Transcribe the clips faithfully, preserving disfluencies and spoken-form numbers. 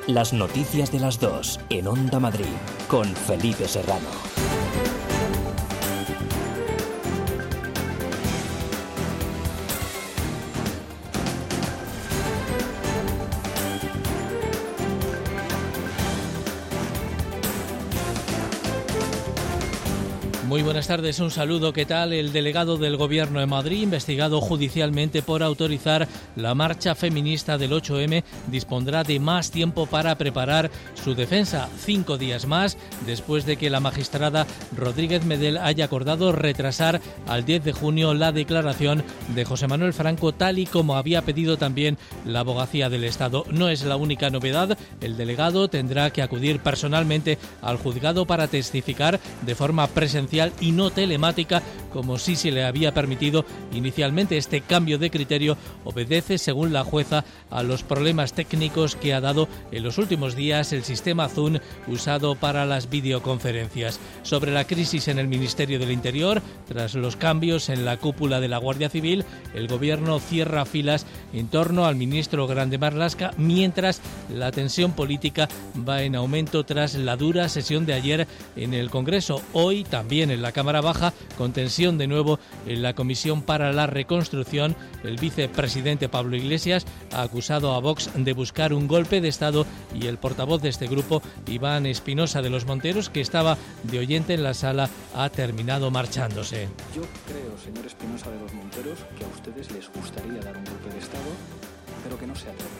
Las noticias de las dos en Onda Madrid con Felipe Serrano. Muy buenas tardes, un saludo. ¿Qué tal? El delegado del Gobierno de Madrid, investigado judicialmente por autorizar la marcha feminista del ocho eme, dispondrá de más tiempo para preparar su defensa. Cinco días más después de que la magistrada Rodríguez Medel haya acordado retrasar al diez de junio la declaración de José Manuel Franco, tal y como había pedido también la Abogacía del Estado. No es la única novedad. El delegado tendrá que acudir personalmente al juzgado para testificar de forma presencial y no telemática, como sí se le había permitido inicialmente. Este cambio de criterio obedece, según la jueza, a los problemas técnicos que ha dado en los últimos días el sistema Zoom usado para las videoconferencias. Sobre la crisis en el Ministerio del Interior, tras los cambios en la cúpula de la Guardia Civil, el Gobierno cierra filas en torno al ministro Grande Marlaska, mientras la tensión política va en aumento tras la dura sesión de ayer en el Congreso. Hoy también en la Cámara Baja, con tensión de nuevo en la Comisión para la Reconstrucción. El vicepresidente Pablo Iglesias ha acusado a Vox de buscar un golpe de Estado y el portavoz de este grupo, Iván Espinosa de los Monteros, que estaba de oyente en la sala, ha terminado marchándose. Yo creo, señor Espinosa de los Monteros, que a ustedes les gustaría dar un golpe de Estado, pero que no se atreven.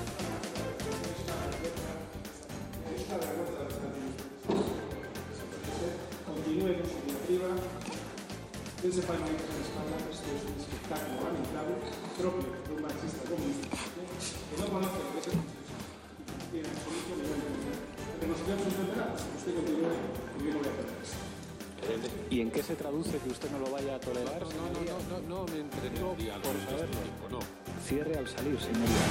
Continúe con su iniciativa. Dense palmas en España. Esto es un espectáculo lamentable, propio de un marxista comunista que no conoce lo que es el tiene absoluto nivel de poder. Pero nos quedamos enterados. Usted continúe y yo no voy a perder eso. ¿Y en qué se traduce que usted no lo vaya a tolerar? No, no, no, no, no me entretenía por saberlo. No. Cierre al salir, señoría.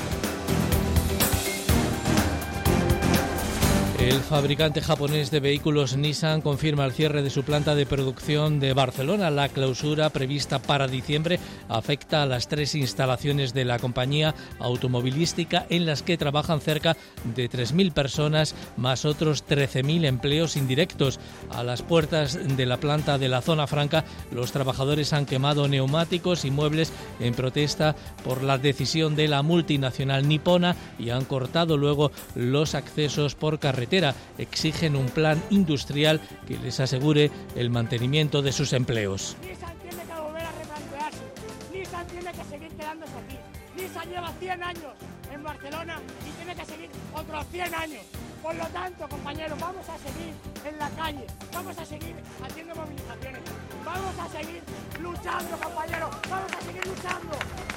El fabricante japonés de vehículos Nissan confirma el cierre de su planta de producción de Barcelona. La clausura prevista para diciembre afecta a las tres instalaciones de la compañía automovilística, en las que trabajan cerca de tres mil personas, más otros trece mil empleos indirectos. A las puertas de la planta de la Zona Franca, los trabajadores han quemado neumáticos y muebles en protesta por la decisión de la multinacional nipona y han cortado luego los accesos por carretera. Exigen un plan industrial que les asegure el mantenimiento de sus empleos. Nissan tiene que volver a replantearse. Nissan tiene que seguir quedándose aquí. Nissan lleva cien años en Barcelona y tiene que seguir otros cien años. Por lo tanto, compañeros, vamos a seguir en la calle, vamos a seguir haciendo movilizaciones, vamos a seguir luchando, compañeros, vamos a seguir luchando.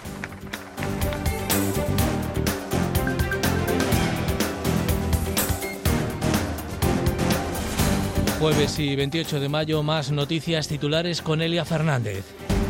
Jueves y veintiocho de mayo, más noticias titulares con Elia Fernández.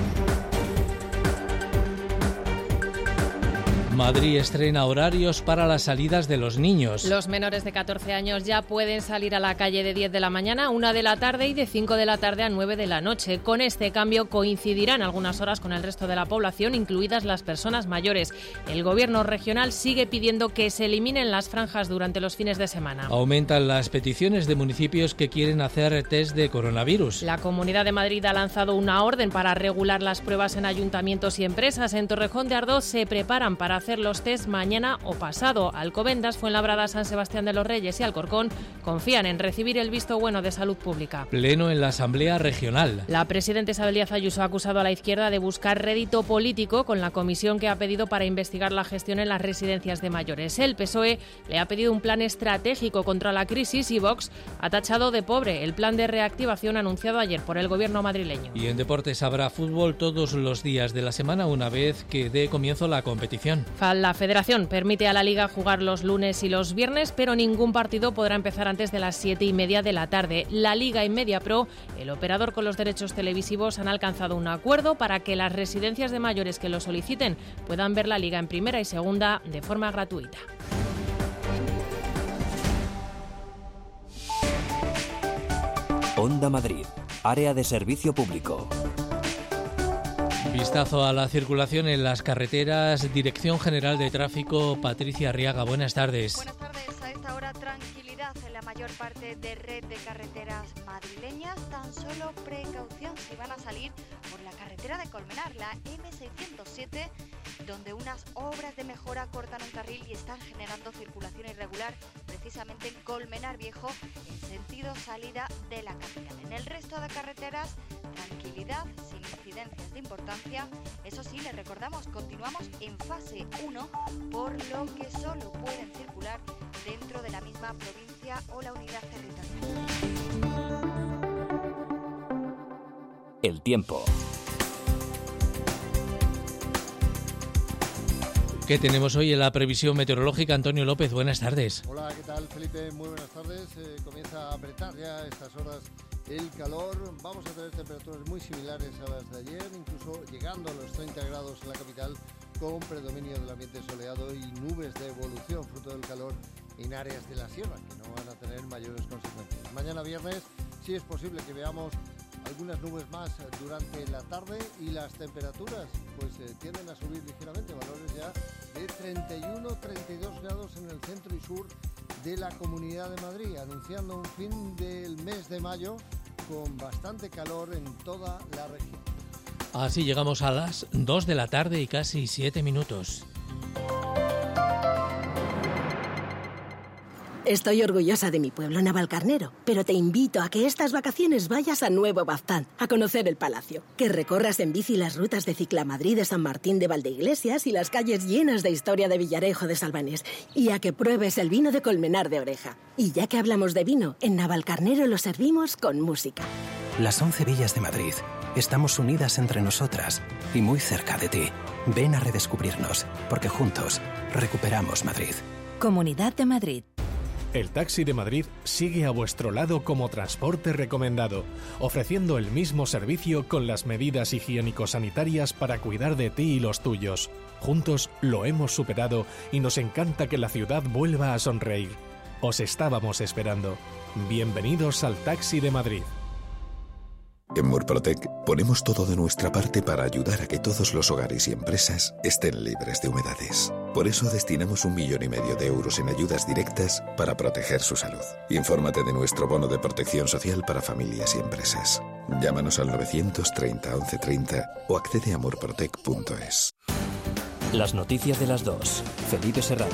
Madrid estrena horarios para las salidas de los niños. Los menores de catorce años ya pueden salir a la calle de diez de la mañana a una de la tarde y de cinco de la tarde a nueve de la noche. Con este cambio coincidirán algunas horas con el resto de la población, incluidas las personas mayores. El Gobierno regional sigue pidiendo que se eliminen las franjas durante los fines de semana. Aumentan las peticiones de municipios que quieren hacer test de coronavirus. La Comunidad de Madrid ha lanzado una orden para regular las pruebas en ayuntamientos y empresas. En Torrejón de Ardoz se preparan para hacer los test mañana o pasado. Alcobendas, Fuenlabrada, San Sebastián de los Reyes y Alcorcón confían en recibir el visto bueno de salud pública. Pleno en la Asamblea Regional. La presidenta Isabel Díaz Ayuso ha acusado a la izquierda de buscar rédito político con la comisión que ha pedido para investigar la gestión en las residencias de mayores. El P S O E le ha pedido un plan estratégico contra la crisis y Vox ha tachado de pobre el plan de reactivación anunciado ayer por el Gobierno madrileño. Y en deportes habrá fútbol todos los días de la semana una vez que dé comienzo la competición. La Federación permite a la Liga jugar los lunes y los viernes, pero ningún partido podrá empezar antes de las siete y media de la tarde. La Liga y Mediapro, el operador con los derechos televisivos, han alcanzado un acuerdo para que las residencias de mayores que lo soliciten puedan ver la Liga en primera y segunda de forma gratuita. Onda Madrid, área de servicio público. Vistazo a la circulación en las carreteras. Dirección General de Tráfico, Patricia Arriaga, buenas tardes. Buenas tardes. A solo precaución si van a salir por la carretera de Colmenar, la eme seiscientos siete, donde unas obras de mejora cortan un carril y están generando circulación irregular precisamente en Colmenar Viejo en sentido salida de la capital. En el resto de carreteras, tranquilidad, sin incidencias de importancia. Eso sí, les recordamos, continuamos en fase uno, por lo que solo pueden circular dentro de la misma provincia o la unidad territorial. El tiempo. ¿Qué tenemos hoy en la previsión meteorológica? Antonio López, buenas tardes. Hola, ¿qué tal, Felipe? Muy buenas tardes. Eh, comienza a apretar ya a estas horas el calor. Vamos a tener temperaturas muy similares a las de ayer, incluso llegando a los treinta grados en la capital, con predominio del ambiente soleado y nubes de evolución fruto del calor en áreas de la sierra, que no van a tener mayores consecuencias. Mañana viernes sí es posible que veamos algunas nubes más durante la tarde y las temperaturas pues eh, tienden a subir ligeramente, valores ya de treinta y uno a treinta y dos grados en el centro y sur de la Comunidad de Madrid, anunciando un fin del mes de mayo con bastante calor en toda la región. Así llegamos a las dos de la tarde y casi siete minutos. Estoy orgullosa de mi pueblo Navalcarnero, pero te invito a que estas vacaciones vayas a Nuevo Baztán, a conocer el palacio, que recorras en bici las rutas de Ciclamadrid de San Martín de Valdeiglesias y las calles llenas de historia de Villarejo de Salvanés, y a que pruebes el vino de Colmenar de Oreja. Y ya que hablamos de vino, en Navalcarnero lo servimos con música. Las once villas de Madrid. Estamos unidas entre nosotras y muy cerca de ti. Ven a redescubrirnos, porque juntos recuperamos Madrid. Comunidad de Madrid. El Taxi de Madrid sigue a vuestro lado como transporte recomendado, ofreciendo el mismo servicio con las medidas higiénico-sanitarias para cuidar de ti y los tuyos. Juntos lo hemos superado y nos encanta que la ciudad vuelva a sonreír. Os estábamos esperando. Bienvenidos al Taxi de Madrid. En Murprotec ponemos todo de nuestra parte para ayudar a que todos los hogares y empresas estén libres de humedades. Por eso destinamos un millón y medio de euros en ayudas directas para proteger su salud. Infórmate de nuestro bono de protección social para familias y empresas. Llámanos al novecientos treinta once treinta o accede a murprotec punto es. Las noticias de las dos. Felipe Serrano.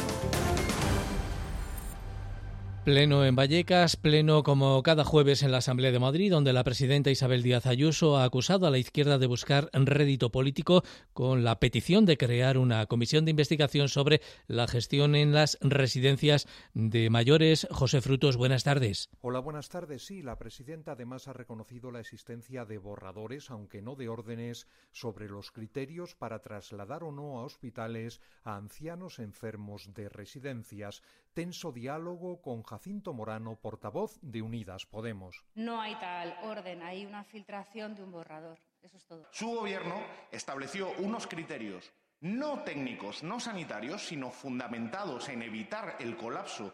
Pleno en Vallecas, pleno como cada jueves en la Asamblea de Madrid, donde la presidenta Isabel Díaz Ayuso ha acusado a la izquierda de buscar rédito político con la petición de crear una comisión de investigación sobre la gestión en las residencias de mayores. José Frutos, buenas tardes. Hola, buenas tardes. Sí, la presidenta además ha reconocido la existencia de borradores, aunque no de órdenes, sobre los criterios para trasladar o no a hospitales a ancianos enfermos de residencias. Tenso diálogo con Jacinto Morano, portavoz de Unidas Podemos. No hay tal orden, hay una filtración de un borrador, eso es todo. Su gobierno estableció unos criterios no técnicos, no sanitarios, sino fundamentados en evitar el colapso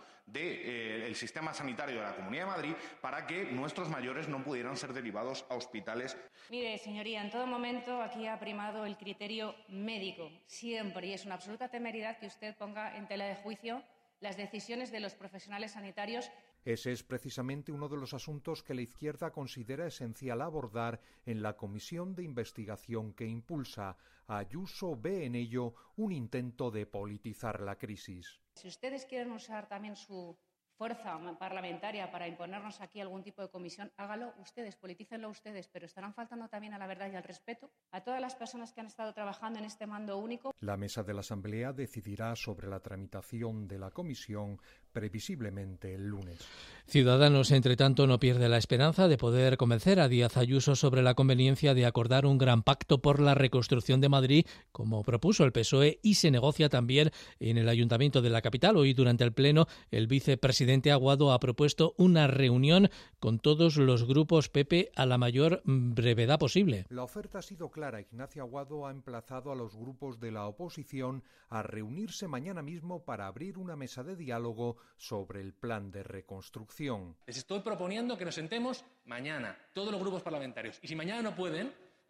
del eh, sistema sanitario de la Comunidad de Madrid para que nuestros mayores no pudieran ser derivados a hospitales. Mire, señoría, en todo momento aquí ha primado el criterio médico, siempre, y es una absoluta temeridad que usted ponga en tela de juicio las decisiones de los profesionales sanitarios. Ese es precisamente uno de los asuntos que la izquierda considera esencial abordar en la comisión de investigación que impulsa. Ayuso ve en ello un intento de politizar la crisis. Si ustedes quieren usar también su fuerza parlamentaria para imponernos aquí algún tipo de comisión, hágalo ustedes, politícenlo ustedes, pero estarán faltando también a la verdad y al respeto a todas las personas que han estado trabajando en este mando único. La mesa de la Asamblea decidirá sobre la tramitación de la comisión previsiblemente el lunes. Ciudadanos, entre tanto, no pierde la esperanza de poder convencer a Díaz Ayuso sobre la conveniencia de acordar un gran pacto por la reconstrucción de Madrid, como propuso el P S O E, y se negocia también en el Ayuntamiento de la capital. Hoy, durante el Pleno, el vicepresidente Aguado ha propuesto una reunión con todos los grupos P P a la mayor brevedad posible. La oferta ha sido clara. Ignacio Aguado ha emplazado a los grupos de la oposición a reunirse mañana mismo para abrir una mesa de diálogo sobre el plan de reconstrucción. Les estoy proponiendo que nos sentemos mañana, todos los grupos parlamentarios. Y si mañana no pueden,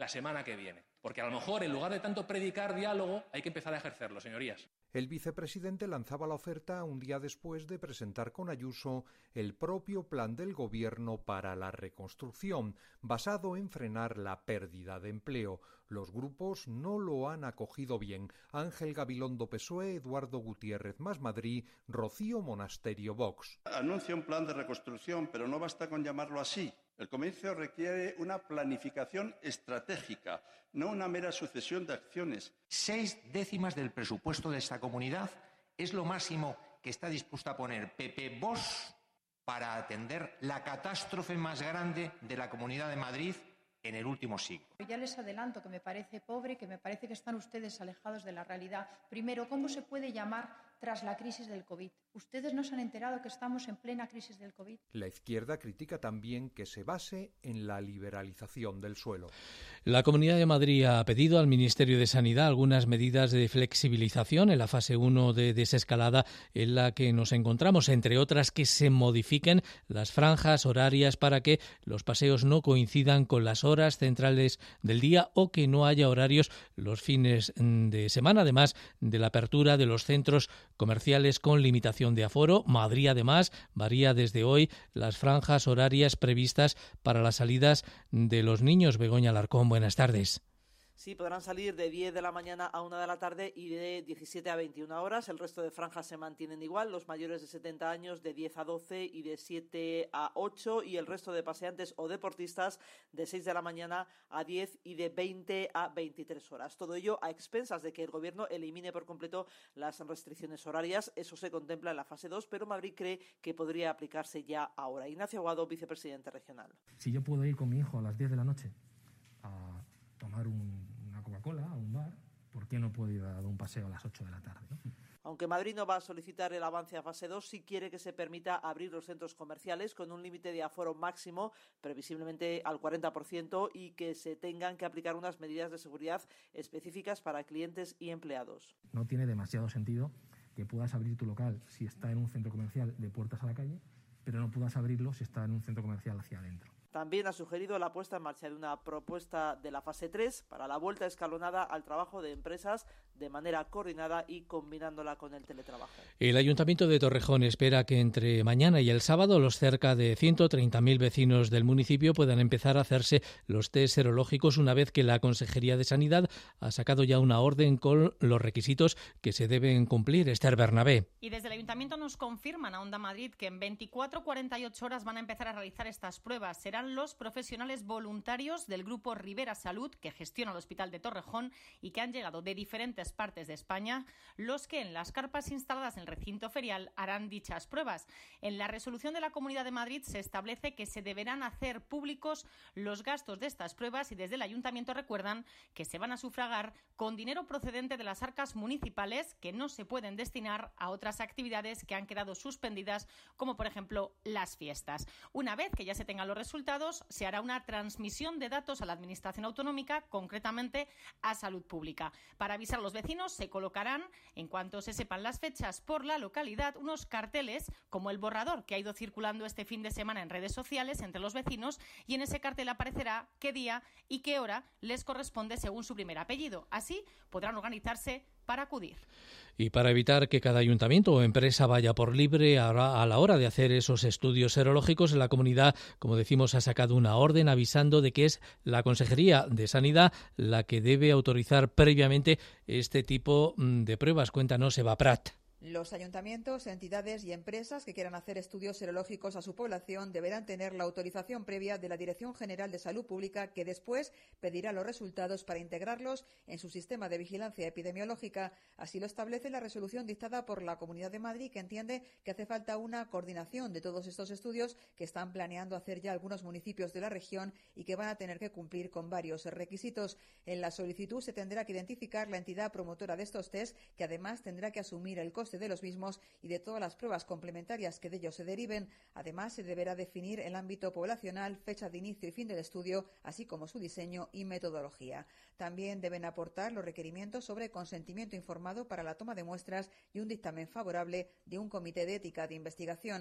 la semana que viene. Porque a lo mejor, en lugar de tanto predicar diálogo, hay que empezar a ejercerlo, señorías. El vicepresidente lanzaba la oferta un día después de presentar con Ayuso el propio plan del Gobierno para la reconstrucción, basado en frenar la pérdida de empleo. Los grupos no lo han acogido bien. Ángel Gabilondo, P S O E, Eduardo Gutiérrez, Más Madrid, Rocío Monasterio, Vox. Anuncia un plan de reconstrucción, pero no basta con llamarlo así. El comienzo requiere una planificación estratégica, no una mera sucesión de acciones. Seis décimas del presupuesto de esta comunidad es lo máximo que está dispuesta a poner Pepe Vox para atender la catástrofe más grande de la Comunidad de Madrid en el último siglo. Ya les adelanto que me parece pobre, que me parece que están ustedes alejados de la realidad. Primero, ¿cómo se puede llamar tras la crisis del COVID? ¿Ustedes no se han enterado que estamos en plena crisis del COVID? La izquierda critica también que se base en la liberalización del suelo. La Comunidad de Madrid ha pedido al Ministerio de Sanidad algunas medidas de flexibilización en la fase uno de desescalada en la que nos encontramos, entre otras que se modifiquen las franjas horarias para que los paseos no coincidan con las horas centrales del día o que no haya horarios los fines de semana, además de la apertura de los centros comerciales con limitación de aforo. Madrid, además, varía desde hoy las franjas horarias previstas para las salidas de los niños. Begoña Alarcón, buenas tardes. Sí, podrán salir de diez de la mañana a una de la tarde y de diecisiete a veintiuna horas. El resto de franjas se mantienen igual. Los mayores de setenta años de diez a doce y de siete a ocho. Y el resto de paseantes o deportistas de seis de la mañana a diez y de veinte a veintitrés horas. Todo ello a expensas de que el Gobierno elimine por completo las restricciones horarias. Eso se contempla en la fase dos, pero Madrid cree que podría aplicarse ya ahora. Ignacio Aguado, vicepresidente regional. Si yo puedo ir con mi hijo a las diez de la noche a tomar un, una Coca-Cola a un bar, ¿por qué no puedo ir a dar un paseo a las ocho de la tarde? ¿no? Aunque Madrid no va a solicitar el avance a fase dos, sí quiere que se permita abrir los centros comerciales con un límite de aforo máximo, previsiblemente al cuarenta por ciento, y que se tengan que aplicar unas medidas de seguridad específicas para clientes y empleados. No tiene demasiado sentido que puedas abrir tu local si está en un centro comercial de puertas a la calle, pero no puedas abrirlo si está en un centro comercial hacia adentro. También ha sugerido la puesta en marcha de una propuesta de la fase tres para la vuelta escalonada al trabajo de empresas de manera coordinada y combinándola con el teletrabajo. El Ayuntamiento de Torrejón espera que entre mañana y el sábado los cerca de ciento treinta mil vecinos del municipio puedan empezar a hacerse los test serológicos una vez que la Consejería de Sanidad ha sacado ya una orden con los requisitos que se deben cumplir. Esther Bernabé. Y desde el Ayuntamiento nos confirman a Onda Madrid que en veinticuatro a cuarenta y ocho horas van a empezar a realizar estas pruebas. Serán los profesionales voluntarios del grupo Rivera Salud, que gestiona el Hospital de Torrejón y que han llegado de diferentes partes de España, los que en las carpas instaladas en el recinto ferial harán dichas pruebas. En la resolución de la Comunidad de Madrid se establece que se deberán hacer públicos los gastos de estas pruebas y desde el Ayuntamiento recuerdan que se van a sufragar con dinero procedente de las arcas municipales que no se pueden destinar a otras actividades que han quedado suspendidas, como por ejemplo las fiestas. Una vez que ya se tengan los resultados, se hará una transmisión de datos a la Administración Autonómica, concretamente a Salud Pública. Para avisar a los vecinos se colocarán, en cuanto se sepan las fechas por la localidad, unos carteles como el borrador que ha ido circulando este fin de semana en redes sociales entre los vecinos, y en ese cartel aparecerá qué día y qué hora les corresponde según su primer apellido. Así podrán organizarse para acudir. Y para evitar que cada ayuntamiento o empresa vaya por libre a la hora de hacer esos estudios serológicos, la comunidad, como decimos, ha sacado una orden avisando de que es la Consejería de Sanidad la que debe autorizar previamente este tipo de pruebas. Cuéntanos, Eva Prat. Los ayuntamientos, entidades y empresas que quieran hacer estudios serológicos a su población deberán tener la autorización previa de la Dirección General de Salud Pública, que después pedirá los resultados para integrarlos en su sistema de vigilancia epidemiológica. Así lo establece la resolución dictada por la Comunidad de Madrid, que entiende que hace falta una coordinación de todos estos estudios que están planeando hacer ya algunos municipios de la región y que van a tener que cumplir con varios requisitos. En la solicitud se tendrá que identificar la entidad promotora de estos test, que además tendrá que asumir el coste de los mismos y de todas las pruebas complementarias que de ellos se deriven. Además, se deberá definir el ámbito poblacional, fecha de inicio y fin del estudio, así como su diseño y metodología. También deben aportar los requerimientos sobre consentimiento informado para la toma de muestras y un dictamen favorable de un comité de ética de investigación.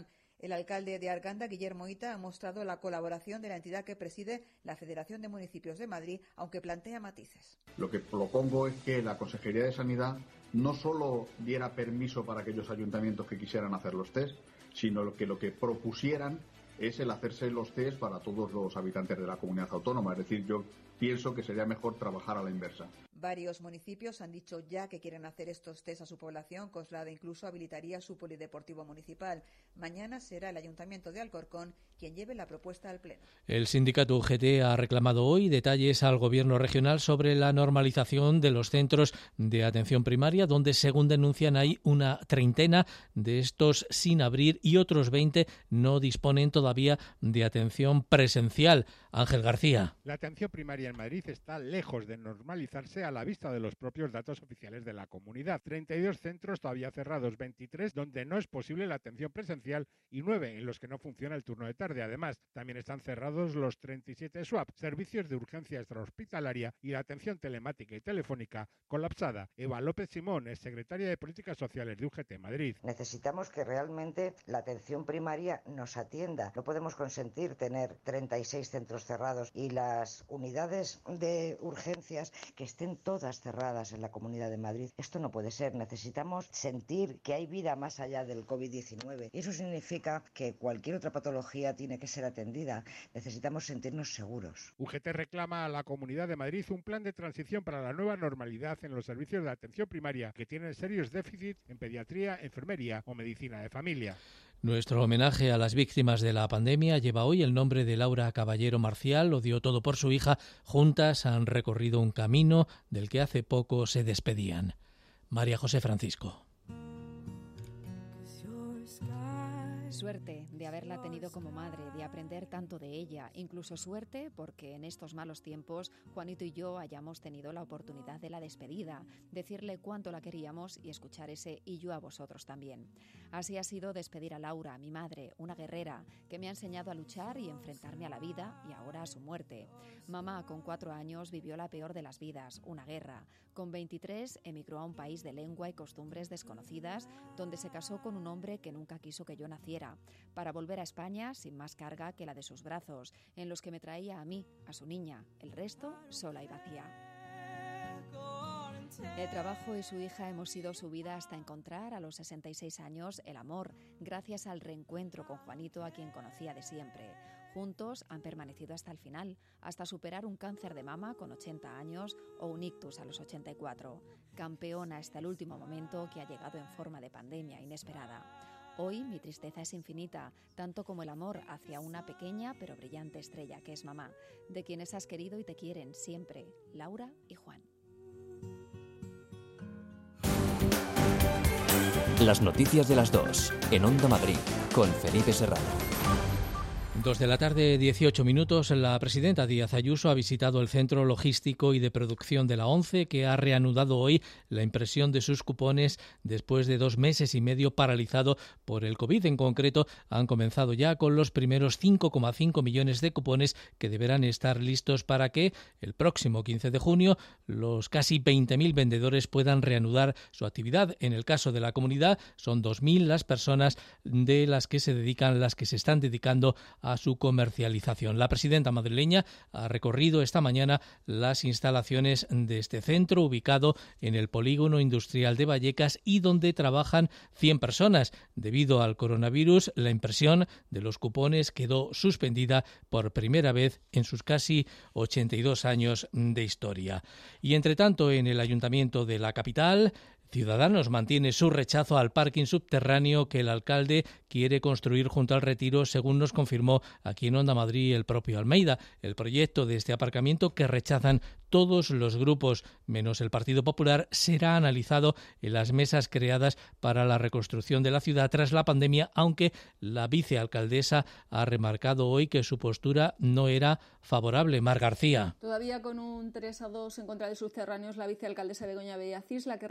El alcalde de Arganda, Guillermo Ita, ha mostrado la colaboración de la entidad que preside la Federación de Municipios de Madrid, aunque plantea matices. Lo que propongo es que la Consejería de Sanidad no solo diera permiso para aquellos ayuntamientos que quisieran hacer los test, sino que lo que propusieran es el hacerse los test para todos los habitantes de la comunidad autónoma. Es decir, yo pienso que sería mejor trabajar a la inversa. Varios municipios han dicho ya que quieren hacer estos test a su población. Coslada incluso habilitaría su polideportivo municipal. Mañana será el Ayuntamiento de Alcorcón quien lleve la propuesta al Pleno. El sindicato U G T ha reclamado hoy detalles al Gobierno regional sobre la normalización de los centros de atención primaria, donde, según denuncian, hay una treintena de estos sin abrir y otros veinte no disponen todavía de atención presencial. Ángel García. La atención primaria en Madrid está lejos de normalizarse a la vista de los propios datos oficiales de la comunidad. treinta y dos centros todavía cerrados, veintitrés donde no es posible la atención presencial y nueve en los que no funciona el turno de tarde. Además, también están cerrados los treinta y siete S W A P, servicios de urgencia extrahospitalaria, y la atención telemática y telefónica colapsada. Eva López Simón es secretaria de Políticas Sociales de U G T Madrid. Necesitamos que realmente la atención primaria nos atienda. No podemos consentir tener treinta y seis centros cerrados y las unidades de urgencias que estén todas cerradas en la Comunidad de Madrid. Esto no puede ser. Necesitamos sentir que hay vida más allá del COVID diecinueve. Y eso significa que cualquier otra patología tiene que ser atendida. Necesitamos sentirnos seguros. U G T reclama a la Comunidad de Madrid un plan de transición para la nueva normalidad en los servicios de atención primaria que tienen serios déficits en pediatría, enfermería o medicina de familia. Nuestro homenaje a las víctimas de la pandemia lleva hoy el nombre de Laura Caballero Marcial. Lo dio todo por su hija. Juntas han recorrido un camino del que hace poco se despedían. María José Francisco. Suerte de haberla tenido como madre, de aprender tanto de ella, incluso suerte porque en estos malos tiempos Juanito y yo hayamos tenido la oportunidad de la despedida, decirle cuánto la queríamos y escuchar ese y yo a vosotros también. Así ha sido despedir a Laura, mi madre, una guerrera que me ha enseñado a luchar y enfrentarme a la vida y ahora a su muerte. Mamá, con cuatro años, vivió la peor de las vidas, una guerra. Con veintitrés emigró a un país de lengua y costumbres desconocidas, donde se casó con un hombre que nunca quiso que yo naciera, para volver a España sin más carga que la de sus brazos, en los que me traía a mí, a su niña, el resto sola y vacía. El trabajo y su hija hemos sido su vida hasta encontrar a los sesenta y seis años el amor, gracias al reencuentro con Juanito, a quien conocía de siempre. Juntos han permanecido hasta el final, hasta superar un cáncer de mama con ochenta años o un ictus a los ochenta y cuatro. Campeona hasta el último momento, que ha llegado en forma de pandemia inesperada. Hoy mi tristeza es infinita, tanto como el amor hacia una pequeña pero brillante estrella que es mamá, de quienes has querido y te quieren siempre, Laura y Juan. Las noticias de las dos, en Onda Madrid, con Felipe Serrano. Dos de la tarde, dieciocho minutos. La presidenta Díaz Ayuso ha visitado el Centro Logístico y de Producción de la ONCE, que ha reanudado hoy la impresión de sus cupones después de dos meses y medio paralizado por el COVID. En concreto, han comenzado ya con los primeros cinco coma cinco millones de cupones que deberán estar listos para que el próximo quince de junio los casi veinte mil vendedores puedan reanudar su actividad. En el caso de la comunidad, son dos mil las personas de las que se dedican, las que se están dedicando a su comercialización. La presidenta madrileña ha recorrido esta mañana las instalaciones de este centro, ubicado en el polígono industrial de Vallecas y donde trabajan cien personas. Debido al coronavirus, la impresión de los cupones quedó suspendida por primera vez en sus casi ochenta y dos años de historia. Y entre tanto, en el Ayuntamiento de la capital, Ciudadanos mantiene su rechazo al parking subterráneo que el alcalde quiere construir junto al Retiro, según nos confirmó aquí en Onda Madrid el propio Almeida. El proyecto de este aparcamiento, que rechazan todos los grupos menos el Partido Popular, será analizado en las mesas creadas para la reconstrucción de la ciudad tras la pandemia, aunque la vicealcaldesa ha remarcado hoy que su postura no era favorable. Mar García. Todavía con un tres a dos en contra de subterráneos, la vicealcaldesa Begoña Bellacís, la que reta al alcalde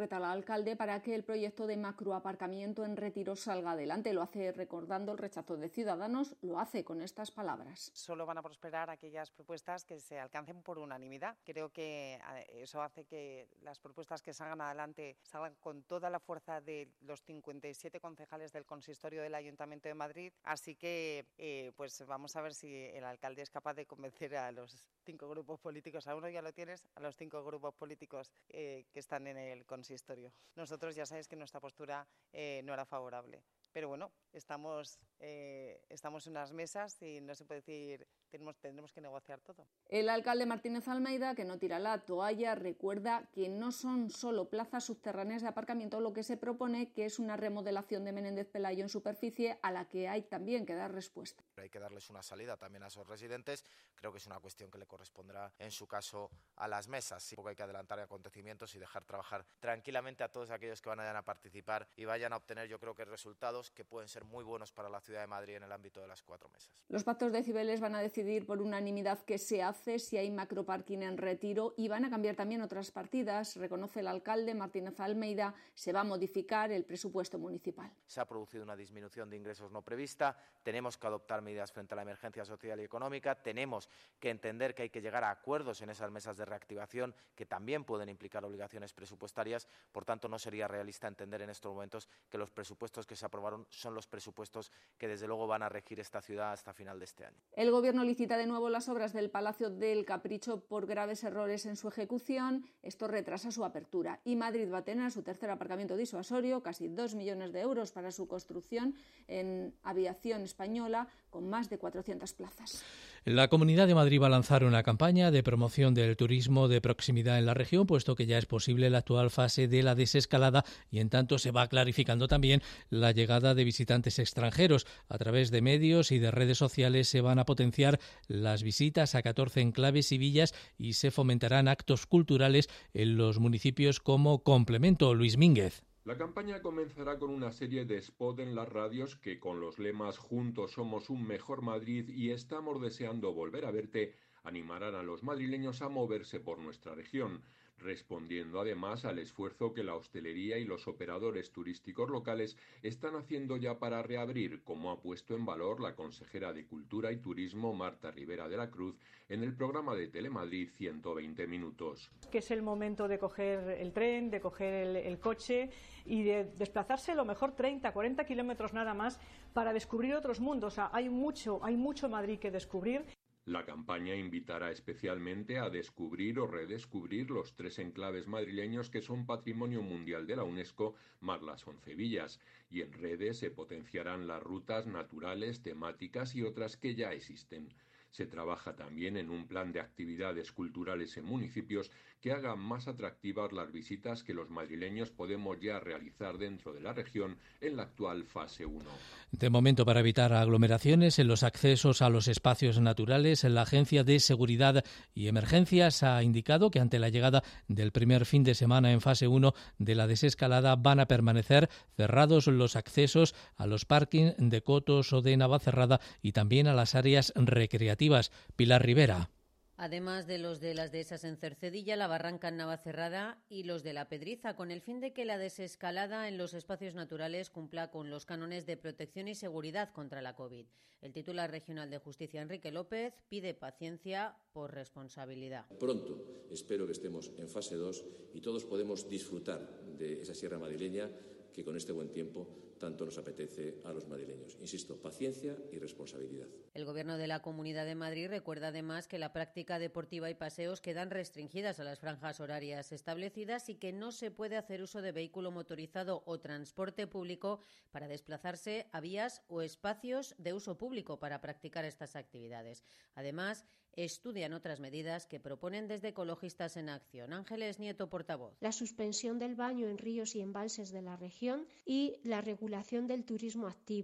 alcalde para que el proyecto de macroaparcamiento en Retiro salga adelante. Lo hace recordando el rechazo de Ciudadanos, lo hace con estas palabras. Solo van a prosperar aquellas propuestas que se alcancen por unanimidad. Creo que eso hace que las propuestas que salgan adelante salgan con toda la fuerza de los cincuenta y siete concejales del consistorio del Ayuntamiento de Madrid. Así que eh, pues vamos a ver si el alcalde es capaz de convencer a los cinco grupos políticos. A uno ya lo tienes, a los cinco grupos políticos eh, que están en el consistorio. Nosotros ya sabéis que nuestra postura eh, no era favorable. Pero bueno, estamos, eh, estamos en unas mesas y no se puede decir, tenemos, tendremos que negociar todo. El alcalde Martínez Almeida, que no tira la toalla, recuerda que no son solo plazas subterráneas de aparcamiento lo que se propone, que es una remodelación de Menéndez Pelayo en superficie a la que hay también que dar respuesta. Hay que darles una salida también a esos residentes. Creo que es una cuestión que le corresponderá, en su caso, a las mesas. Sí, porque hay que adelantar acontecimientos y dejar trabajar tranquilamente a todos aquellos que vayan a participar y vayan a obtener, yo creo que resultados que pueden ser muy buenos para la ciudad de Madrid en el ámbito de las cuatro mesas. Los pactos de Cibeles van a decidir por unanimidad qué se hace, si hay macroparking en Retiro, y van a cambiar también otras partidas. Reconoce el alcalde Martínez Almeida, se va a modificar el presupuesto municipal. Se ha producido una disminución de ingresos no prevista, tenemos que adoptar medidas frente a la emergencia social y económica, tenemos que entender que hay que llegar a acuerdos en esas mesas de reactivación que también pueden implicar obligaciones presupuestarias. Por tanto, no sería realista entender en estos momentos que los presupuestos que se aprobaron son los presupuestos que desde luego van a regir esta ciudad hasta final de este año. El Gobierno licita de nuevo las obras del Palacio del Capricho por graves errores en su ejecución. Esto retrasa su apertura y Madrid va a tener su tercer aparcamiento disuasorio, casi dos millones de euros para su construcción en aviación española, con más de cuatrocientas plazas. La Comunidad de Madrid va a lanzar una campaña de promoción del turismo de proximidad en la región, puesto que ya es posible la actual fase de la desescalada y en tanto se va clarificando también la llegada de visitantes extranjeros. A través de medios y de redes sociales se van a potenciar las visitas a catorce enclaves y villas y se fomentarán actos culturales en los municipios como complemento. Luis Mínguez. La campaña comenzará con una serie de spot en las radios que, con los lemas "Juntos somos un mejor Madrid" y "Estamos deseando volver a verte", animarán a los madrileños a moverse por nuestra región, respondiendo además al esfuerzo que la hostelería y los operadores turísticos locales están haciendo ya para reabrir, como ha puesto en valor la consejera de Cultura y Turismo, Marta Rivera de la Cruz, en el programa de Telemadrid ciento veinte minutos. Que es el momento de coger el tren, de coger el, el coche y de desplazarse a lo mejor treinta, cuarenta kilómetros nada más para descubrir otros mundos. O sea, hay mucho, hay mucho Madrid que descubrir. La campaña invitará especialmente a descubrir o redescubrir los tres enclaves madrileños que son Patrimonio Mundial de la UNESCO, más las once villas, y en redes se potenciarán las rutas naturales, temáticas y otras que ya existen. Se trabaja también en un plan de actividades culturales en municipios que hagan más atractivas las visitas que los madrileños podemos ya realizar dentro de la región en la actual fase uno. De momento, para evitar aglomeraciones en los accesos a los espacios naturales, la Agencia de Seguridad y Emergencias ha indicado que ante la llegada del primer fin de semana en fase uno de la desescalada van a permanecer cerrados los accesos a los parkings de Cotos o de Navacerrada y también a las áreas recreativas. Pilar Rivera. Además de los de las dehesas en Cercedilla, la Barranca en Navacerrada y los de la Pedriza, con el fin de que la desescalada en los espacios naturales cumpla con los cánones de protección y seguridad contra la COVID. El titular regional de Justicia, Enrique López, pide paciencia por responsabilidad. Pronto espero que estemos en fase dos y todos podemos disfrutar de esa sierra madrileña que con este buen tiempo tanto nos apetece a los madrileños. Insisto, paciencia y responsabilidad. El Gobierno de la Comunidad de Madrid recuerda además que la práctica deportiva y paseos quedan restringidas a las franjas horarias establecidas y que no se puede hacer uso de vehículo motorizado o transporte público para desplazarse a vías o espacios de uso público para practicar estas actividades. Además, estudian otras medidas que proponen desde Ecologistas en Acción. Ángeles Nieto, portavoz. La suspensión del baño en ríos y embalses de la región y la regulación del turismo activo,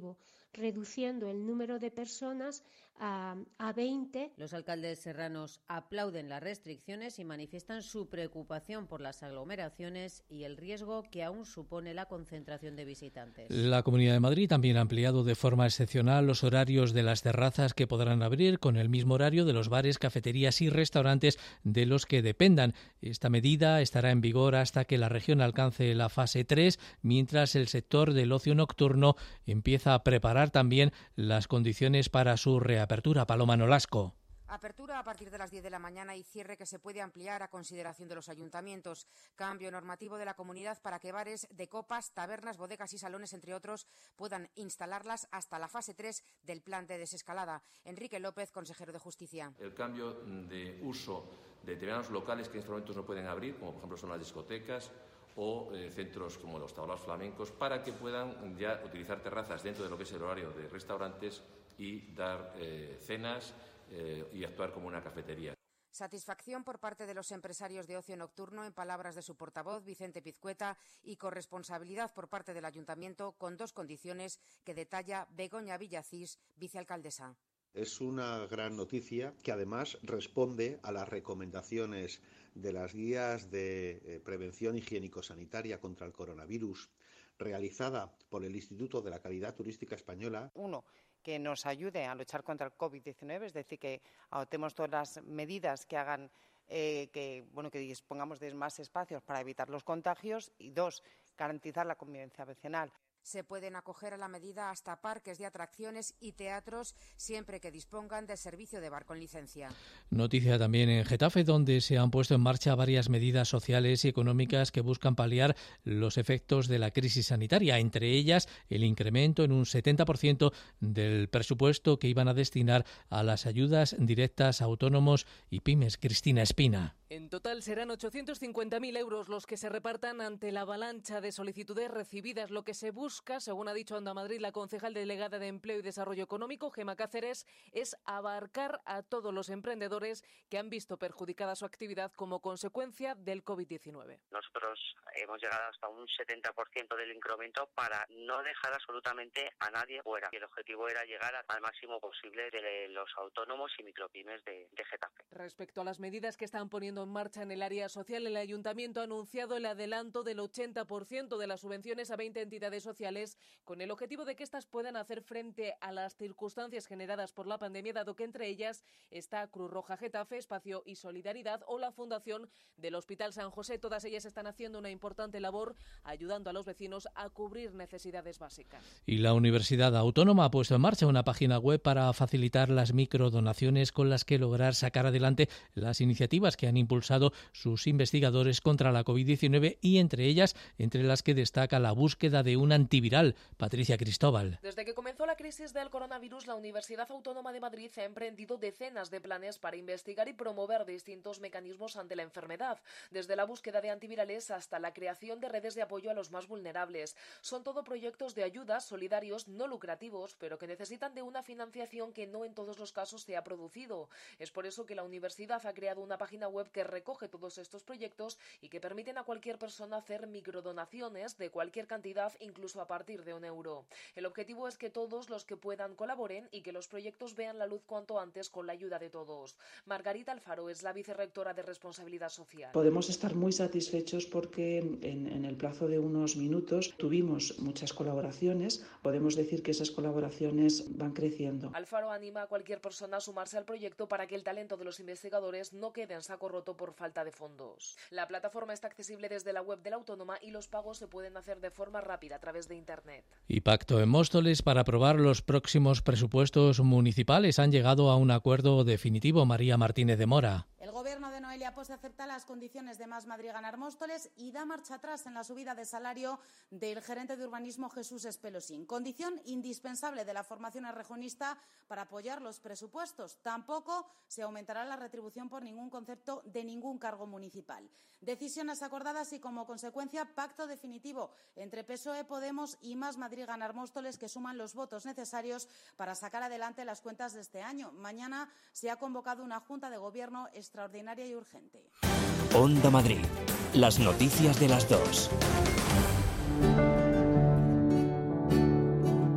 reduciendo el número de personas a, a veinte. Los alcaldes serranos aplauden las restricciones y manifiestan su preocupación por las aglomeraciones y el riesgo que aún supone la concentración de visitantes. La Comunidad de Madrid también ha ampliado de forma excepcional los horarios de las terrazas que podrán abrir con el mismo horario de los bares, cafeterías y restaurantes de los que dependan. Esta medida estará en vigor hasta que la región alcance la fase tres, mientras el sector del ocio nocturno empieza a preparar también las condiciones para su reapertura. Paloma Nolasco. Apertura a partir de las diez de la mañana y cierre que se puede ampliar a consideración de los ayuntamientos. Cambio normativo de la comunidad para que bares de copas, tabernas, bodegas y salones, entre otros, puedan instalarlas hasta la fase tres del plan de desescalada. Enrique López, consejero de Justicia. El cambio de uso de determinados locales que en estos momentos no pueden abrir, como por ejemplo son las discotecas o eh, centros como los tablaos flamencos, para que puedan ya utilizar terrazas dentro de lo que es el horario de restaurantes y dar eh, cenas eh, y actuar como una cafetería. Satisfacción por parte de los empresarios de ocio nocturno, en palabras de su portavoz, Vicente Pizcueta, y corresponsabilidad por parte del Ayuntamiento, con dos condiciones que detalla Begoña Villacís, vicealcaldesa. Es una gran noticia que además responde a las recomendaciones de las guías de eh, prevención higiénico-sanitaria contra el coronavirus, realizada por el Instituto de la Calidad Turística Española. Uno, que nos ayude a luchar contra el COVID diecinueve, es decir, que adoptemos todas las medidas que hagan eh, que, bueno, que dispongamos de más espacios para evitar los contagios. Y dos, garantizar la convivencia vecinal. Se pueden acoger a la medida hasta parques de atracciones y teatros siempre que dispongan de servicio de bar con licencia. Noticia también en Getafe, donde se han puesto en marcha varias medidas sociales y económicas que buscan paliar los efectos de la crisis sanitaria, entre ellas el incremento en un setenta por ciento del presupuesto que iban a destinar a las ayudas directas a autónomos y pymes. Cristina Espina. En total serán ochocientos cincuenta mil euros los que se repartan ante la avalancha de solicitudes recibidas. Lo que se busca, según ha dicho Onda Madrid la concejal delegada de Empleo y Desarrollo Económico, Gema Cáceres, es abarcar a todos los emprendedores que han visto perjudicada su actividad como consecuencia del COVID diecinueve. Nosotros hemos llegado hasta un setenta por ciento del incremento para no dejar absolutamente a nadie fuera. Y el objetivo era llegar al máximo posible de los autónomos y micropymes de, de Getafe. Respecto a las medidas que están poniendo en marcha en el área social, el Ayuntamiento ha anunciado el adelanto del ochenta por ciento de las subvenciones a veinte entidades sociales, con el objetivo de que éstas puedan hacer frente a las circunstancias generadas por la pandemia, dado que entre ellas está Cruz Roja Getafe, Espacio y Solidaridad o la Fundación del Hospital San José. Todas ellas están haciendo una importante labor ayudando a los vecinos a cubrir necesidades básicas. Y la Universidad Autónoma ha puesto en marcha una página web para facilitar las microdonaciones con las que lograr sacar adelante las iniciativas que han impulsado sus investigadores contra la COVID diecinueve y entre ellas, entre las que destaca la búsqueda de un antiviral. Patricia Cristóbal. Desde que comenzó la crisis del coronavirus, la Universidad Autónoma de Madrid ha emprendido decenas de planes para investigar y promover distintos mecanismos ante la enfermedad, desde la búsqueda de antivirales hasta la creación de redes de apoyo a los más vulnerables. Son todo proyectos de ayuda solidarios, no lucrativos, pero que necesitan de una financiación que no en todos los casos se ha producido. Es por eso que la universidad ha creado una página web que recoge todos estos proyectos y que permiten a cualquier persona hacer microdonaciones de cualquier cantidad, incluso a partir de un euro. El objetivo es que todos los que puedan colaboren y que los proyectos vean la luz cuanto antes con la ayuda de todos. Margarita Alfaro es la vicerrectora de Responsabilidad Social. Podemos estar muy satisfechos porque en, en el plazo de unos minutos tuvimos muchas colaboraciones. Podemos decir que esas colaboraciones van creciendo. Alfaro anima a cualquier persona a sumarse al proyecto para que el talento de los investigadores no quede en saco roto por falta de fondos. La plataforma está accesible desde la web de la Autónoma y los pagos se pueden hacer de forma rápida a través de Internet. Y pacto en Móstoles para aprobar los próximos presupuestos municipales. Han llegado a un acuerdo definitivo. María Martínez de Mora. El gobierno de Noelia Pos acepta las condiciones de Más Madrid Ganar Móstoles y da marcha atrás en la subida de salario del gerente de urbanismo Jesús Espelosín, condición indispensable de la formación errejonista para apoyar los presupuestos. Tampoco se aumentará la retribución por ningún concepto de ningún cargo municipal. Decisiones acordadas y, como consecuencia, pacto definitivo entre P S O E, Podemos y Más Madrid Ganar Móstoles, que suman los votos necesarios para sacar adelante las cuentas de este año. Mañana se ha convocado una junta de gobierno extraordinaria y urgente. Onda Madrid. Las noticias de las dos.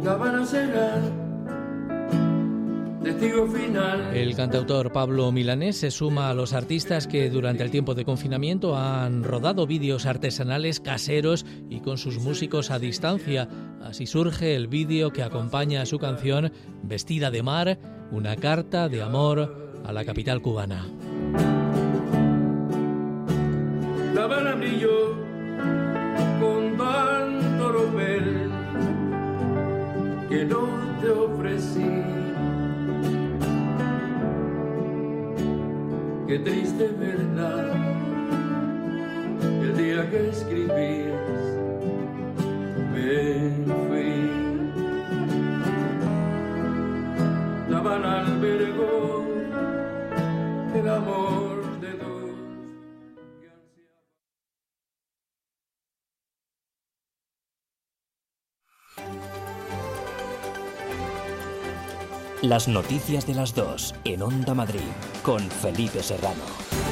nunca van a ser testigo final. El cantautor Pablo Milanés se suma a los artistas que durante el tiempo de confinamiento han rodado vídeos artesanales caseros y con sus músicos a distancia. Así surge el vídeo que acompaña a su canción Vestida de mar, una carta de amor a la capital cubana. La Habana brilló con tanto ropel que no te ofrecí. Qué triste verdad, el día que escribías me fui. La Habana albergó el amor de dos. Las noticias de las dos en Onda Madrid con Felipe Serrano.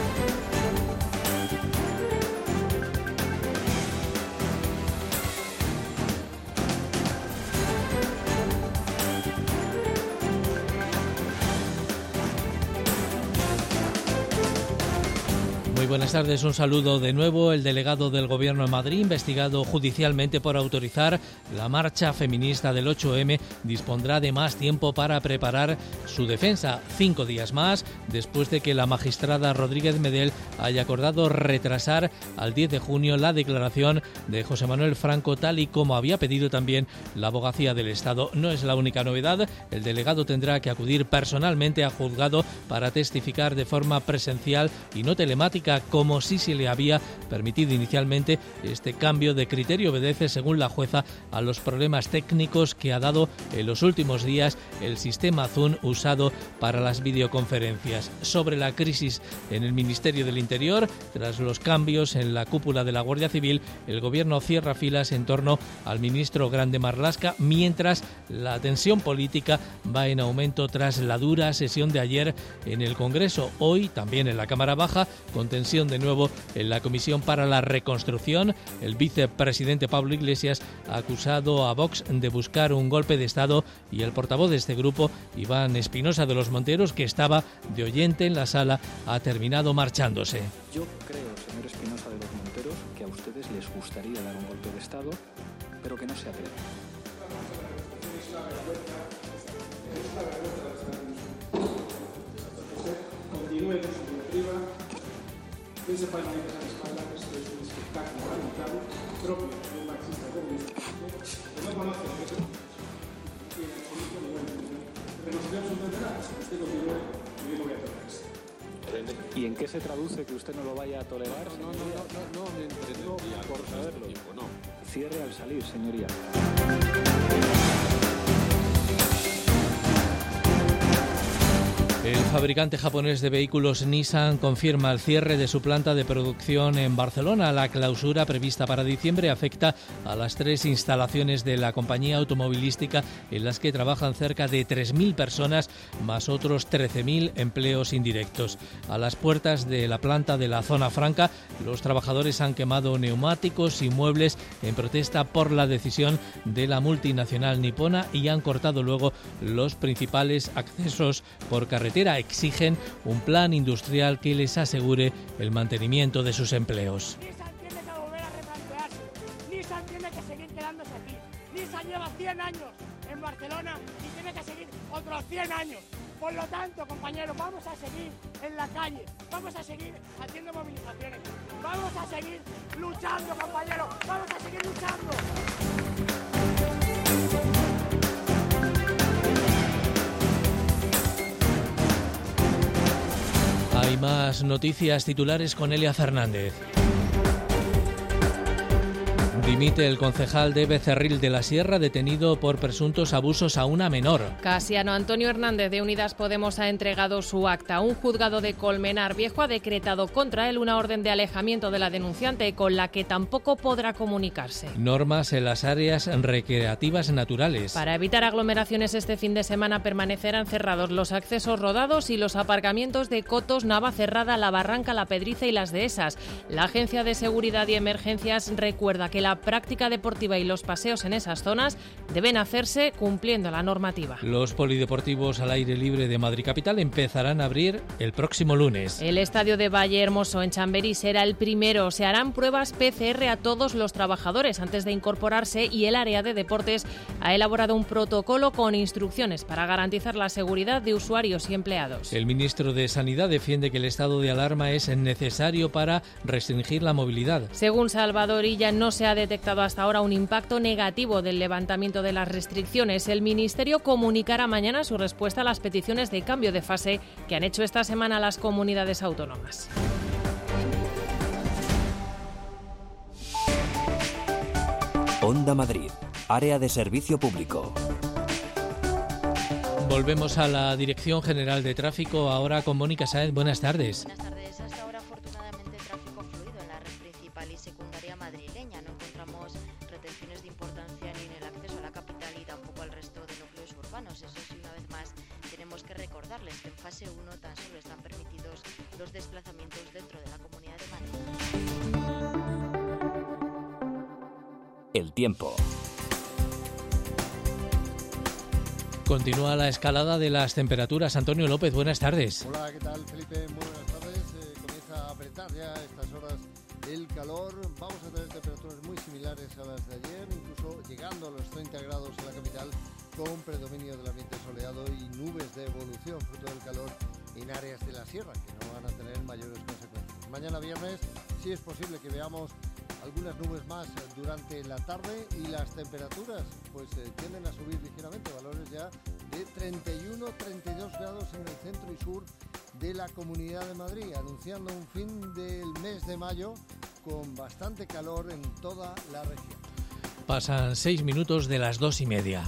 Muy buenas tardes, un saludo de nuevo. El delegado del Gobierno de Madrid, investigado judicialmente por autorizar la marcha feminista del ocho eme, dispondrá de más tiempo para preparar su defensa. Cinco días más, después de que la magistrada Rodríguez Medel haya acordado retrasar al diez de junio la declaración de José Manuel Franco, tal y como había pedido también la Abogacía del Estado. No es la única novedad. El delegado tendrá que acudir personalmente a juzgado para testificar de forma presencial y no telemática, como si se le había permitido inicialmente. Este cambio de criterio obedece, según la jueza, a los problemas técnicos que ha dado en los últimos días el sistema Zoom usado para las videoconferencias. Sobre la crisis en el Ministerio del Interior, tras los cambios en la cúpula de la Guardia Civil, el Gobierno cierra filas en torno al ministro Grande Marlaska, mientras la tensión política va en aumento tras la dura sesión de ayer en el Congreso. Hoy, también en la Cámara Baja, con tensión de nuevo en la Comisión para la Reconstrucción. El vicepresidente Pablo Iglesias ha acusado a Vox de buscar un golpe de Estado y el portavoz de este grupo, Iván Espinosa de los Monteros, que estaba de oyente en la sala, ha terminado marchándose. Yo creo, señor Espinosa de los Monteros, que a ustedes les gustaría dar un golpe de Estado, pero que no se atreven. Continúe con su directiva. Ese país de la espalda, esto es un espectáculo lamentable, propio de un marxista comunista, que no conoce el reto, y en absoluto ningún nivel. Renunció absolutamente nada, si usted continúe, yo no voy a tolerar esto. ¿Y en qué se traduce que usted no lo vaya a tolerar? No, no, no, no, no, me entretendría por saberlo. Tiempo, no. Cierre al salir, señoría. El fabricante japonés de vehículos Nissan confirma el cierre de su planta de producción en Barcelona. La clausura prevista para diciembre afecta a las tres instalaciones de la compañía automovilística, en las que trabajan cerca de tres mil personas, más otros trece mil empleos indirectos. A las puertas de la planta de la Zona Franca, los trabajadores han quemado neumáticos y muebles en protesta por la decisión de la multinacional nipona y han cortado luego los principales accesos por carretera. Exigen un plan industrial que les asegure el mantenimiento de sus empleos. Nissan tiene que volver a replantearse. Nissan tiene que seguir quedándose aquí. Nissan lleva cien años en Barcelona y tiene que seguir otros cien años. Por lo tanto, compañeros, vamos a seguir en la calle, vamos a seguir haciendo movilizaciones, vamos a seguir luchando, compañeros, vamos a seguir luchando. Hay más noticias titulares con Elia Fernández. Dimite el concejal de Becerril de la Sierra, detenido por presuntos abusos a una menor. Casiano Antonio Hernández de Unidas Podemos ha entregado su acta. Un juzgado de Colmenar Viejo ha decretado contra él una orden de alejamiento de la denunciante, con la que tampoco podrá comunicarse. Normas en las áreas recreativas naturales. Para evitar aglomeraciones, este fin de semana permanecerán cerrados los accesos rodados y los aparcamientos de Cotos, Navacerrada, La Barranca, La Pedriza y Las Dehesas. La Agencia de Seguridad y Emergencias recuerda que la la práctica deportiva y los paseos en esas zonas deben hacerse cumpliendo la normativa. Los polideportivos al aire libre de Madrid Capital empezarán a abrir el próximo lunes. El estadio de Valle Hermoso en Chamberí será el primero. Se harán pruebas P C R a todos los trabajadores antes de incorporarse y el área de deportes ha elaborado un protocolo con instrucciones para garantizar la seguridad de usuarios y empleados. El ministro de Sanidad defiende que el estado de alarma es necesario para restringir la movilidad. Según Salvador Illa, no se ha detectado hasta ahora un impacto negativo del levantamiento de las restricciones. El ministerio comunicará mañana su respuesta a las peticiones de cambio de fase que han hecho esta semana las comunidades autónomas. Onda Madrid, área de servicio público. Volvemos a la Dirección General de Tráfico, ahora con Mónica Sáenz. Buenas tardes. Buenas tardes. Hasta ahora, afortunadamente, tráfico fluido en la red principal y secundaria madrileña. No encontramos retenciones de importancia ni en el acceso a la capital y tampoco al resto de núcleos urbanos. Eso sí, una vez más, tenemos que recordarles que en fase uno tan solo están permitidos los desplazamientos dentro de la Comunidad de Madrid. El tiempo. Continúa la escalada de las temperaturas. Antonio López, buenas tardes. Hola, ¿qué tal, Felipe? Muy buenas tardes. Eh, comienza a apretar ya a estas horas el calor. Vamos a tener temperaturas muy similares a las de ayer, incluso llegando a los treinta grados en la capital, con predominio del ambiente soleado y nubes de evolución, fruto del calor en áreas de la sierra, que no van a tener mayores consecuencias. Mañana viernes sí es posible que veamos algunas nubes más durante la tarde y las temperaturas pues eh, tienden a subir ligeramente, valores ya de treinta y uno a treinta y dos grados en el centro y sur de la Comunidad de Madrid, anunciando un fin del mes de mayo con bastante calor en toda la región. Pasan seis minutos de las dos y media.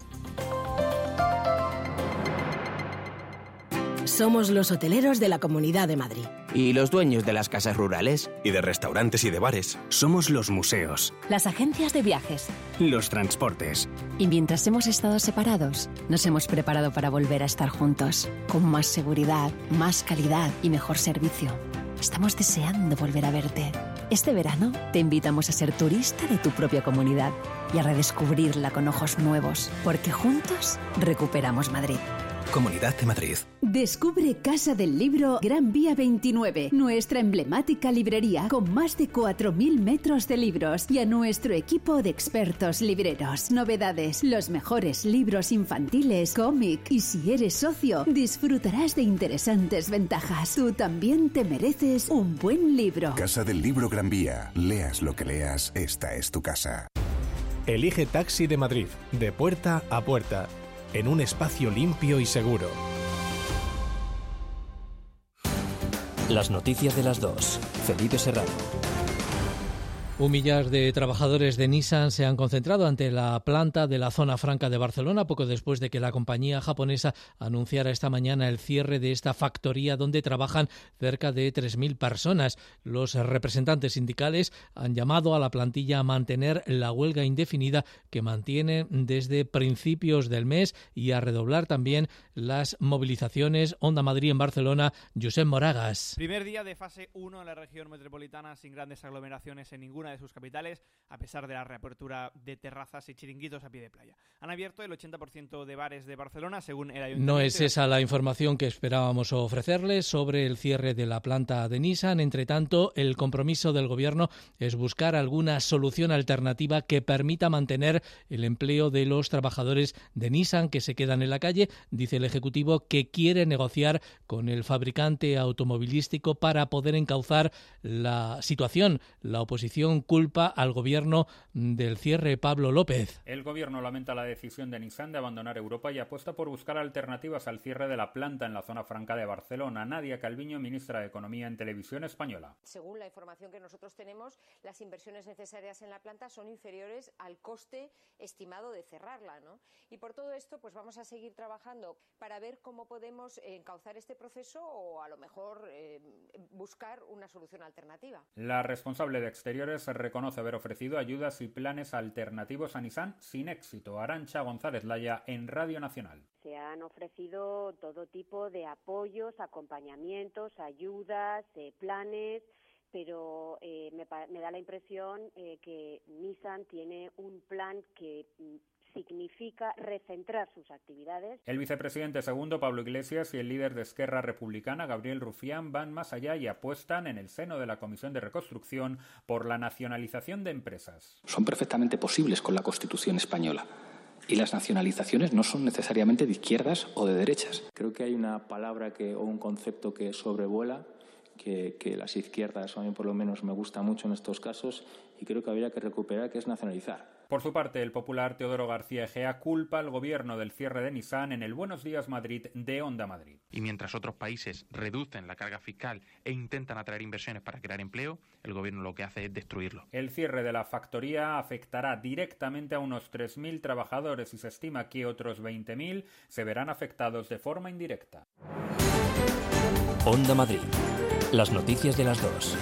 Somos los hoteleros de la Comunidad de Madrid. Y los dueños de las casas rurales. Y de restaurantes y de bares. Somos los museos. Las agencias de viajes. Los transportes. Y mientras hemos estado separados, nos hemos preparado para volver a estar juntos. Con más seguridad, más calidad y mejor servicio. Estamos deseando volver a verte. Este verano te invitamos a ser turista de tu propia comunidad y a redescubrirla con ojos nuevos. Porque juntos recuperamos Madrid. Comunidad de Madrid. Descubre Casa del Libro Gran Vía veintinueve, nuestra emblemática librería con más de cuatro mil metros de libros y a nuestro equipo de expertos libreros. Novedades, los mejores libros infantiles, cómic y si eres socio, disfrutarás de interesantes ventajas. Tú también te mereces un buen libro. Casa del Libro Gran Vía. Leas lo que leas, esta es tu casa. Elige Taxi de Madrid, de puerta a puerta, en un espacio limpio y seguro. Las noticias de las dos. Felipe Serrano. Un millar de trabajadores de Nissan se han concentrado ante la planta de la zona franca de Barcelona poco después de que la compañía japonesa anunciara esta mañana el cierre de esta factoría donde trabajan cerca de tres mil personas. Los representantes sindicales han llamado a la plantilla a mantener la huelga indefinida que mantienen desde principios del mes y a redoblar también las movilizaciones. Onda Madrid en Barcelona, Josep Moragas. Primer día de fase uno en la región metropolitana sin grandes aglomeraciones en ninguna de sus capitales, a pesar de la reapertura de terrazas y chiringuitos a pie de playa. Han abierto el ochenta por ciento de bares de Barcelona, según el Ayuntamiento. No es esa la información que esperábamos ofrecerles sobre el cierre de la planta de Nissan. Entre tanto, el compromiso del Gobierno es buscar alguna solución alternativa que permita mantener el empleo de los trabajadores de Nissan que se quedan en la calle. Dice el Ejecutivo que quiere negociar con el fabricante automovilístico para poder encauzar la situación. La oposición culpa al Gobierno del cierre. Pablo López. El Gobierno lamenta la decisión de Nissan de abandonar Europa y apuesta por buscar alternativas al cierre de la planta en la zona franca de Barcelona. Nadia Calviño, ministra de Economía en Televisión Española. Según la información que nosotros tenemos, las inversiones necesarias en la planta son inferiores al coste estimado de cerrarla, ¿no? Y por todo esto, pues vamos a seguir trabajando para ver cómo podemos encauzar este proceso o a lo mejor eh, buscar una solución alternativa. La responsable de Exteriores reconoce haber ofrecido ayudas y planes alternativos a Nissan sin éxito. Arantxa González Laya en Radio Nacional. Se han ofrecido todo tipo de apoyos, acompañamientos, ayudas, eh, planes, pero eh, me, me da la impresión eh, que Nissan tiene un plan que significa recentrar sus actividades. El vicepresidente segundo, Pablo Iglesias, y el líder de Esquerra Republicana, Gabriel Rufián, van más allá y apuestan en el seno de la Comisión de Reconstrucción por la nacionalización de empresas. Son perfectamente posibles con la Constitución española. Y las nacionalizaciones no son necesariamente de izquierdas o de derechas. Creo que hay una palabra que, o un concepto que sobrevuela, que, que las izquierdas, a mí por lo menos me gusta mucho en estos casos, y creo que habría que recuperar, que es nacionalizar. Por su parte, el popular Teodoro García Egea culpa al gobierno del cierre de Nissan en el Buenos Días Madrid de Onda Madrid. Y mientras otros países reducen la carga fiscal e intentan atraer inversiones para crear empleo, el gobierno lo que hace es destruirlo. El cierre de la factoría afectará directamente a unos tres mil trabajadores y se estima que otros veinte mil se verán afectados de forma indirecta. Onda Madrid. Las noticias de las dos.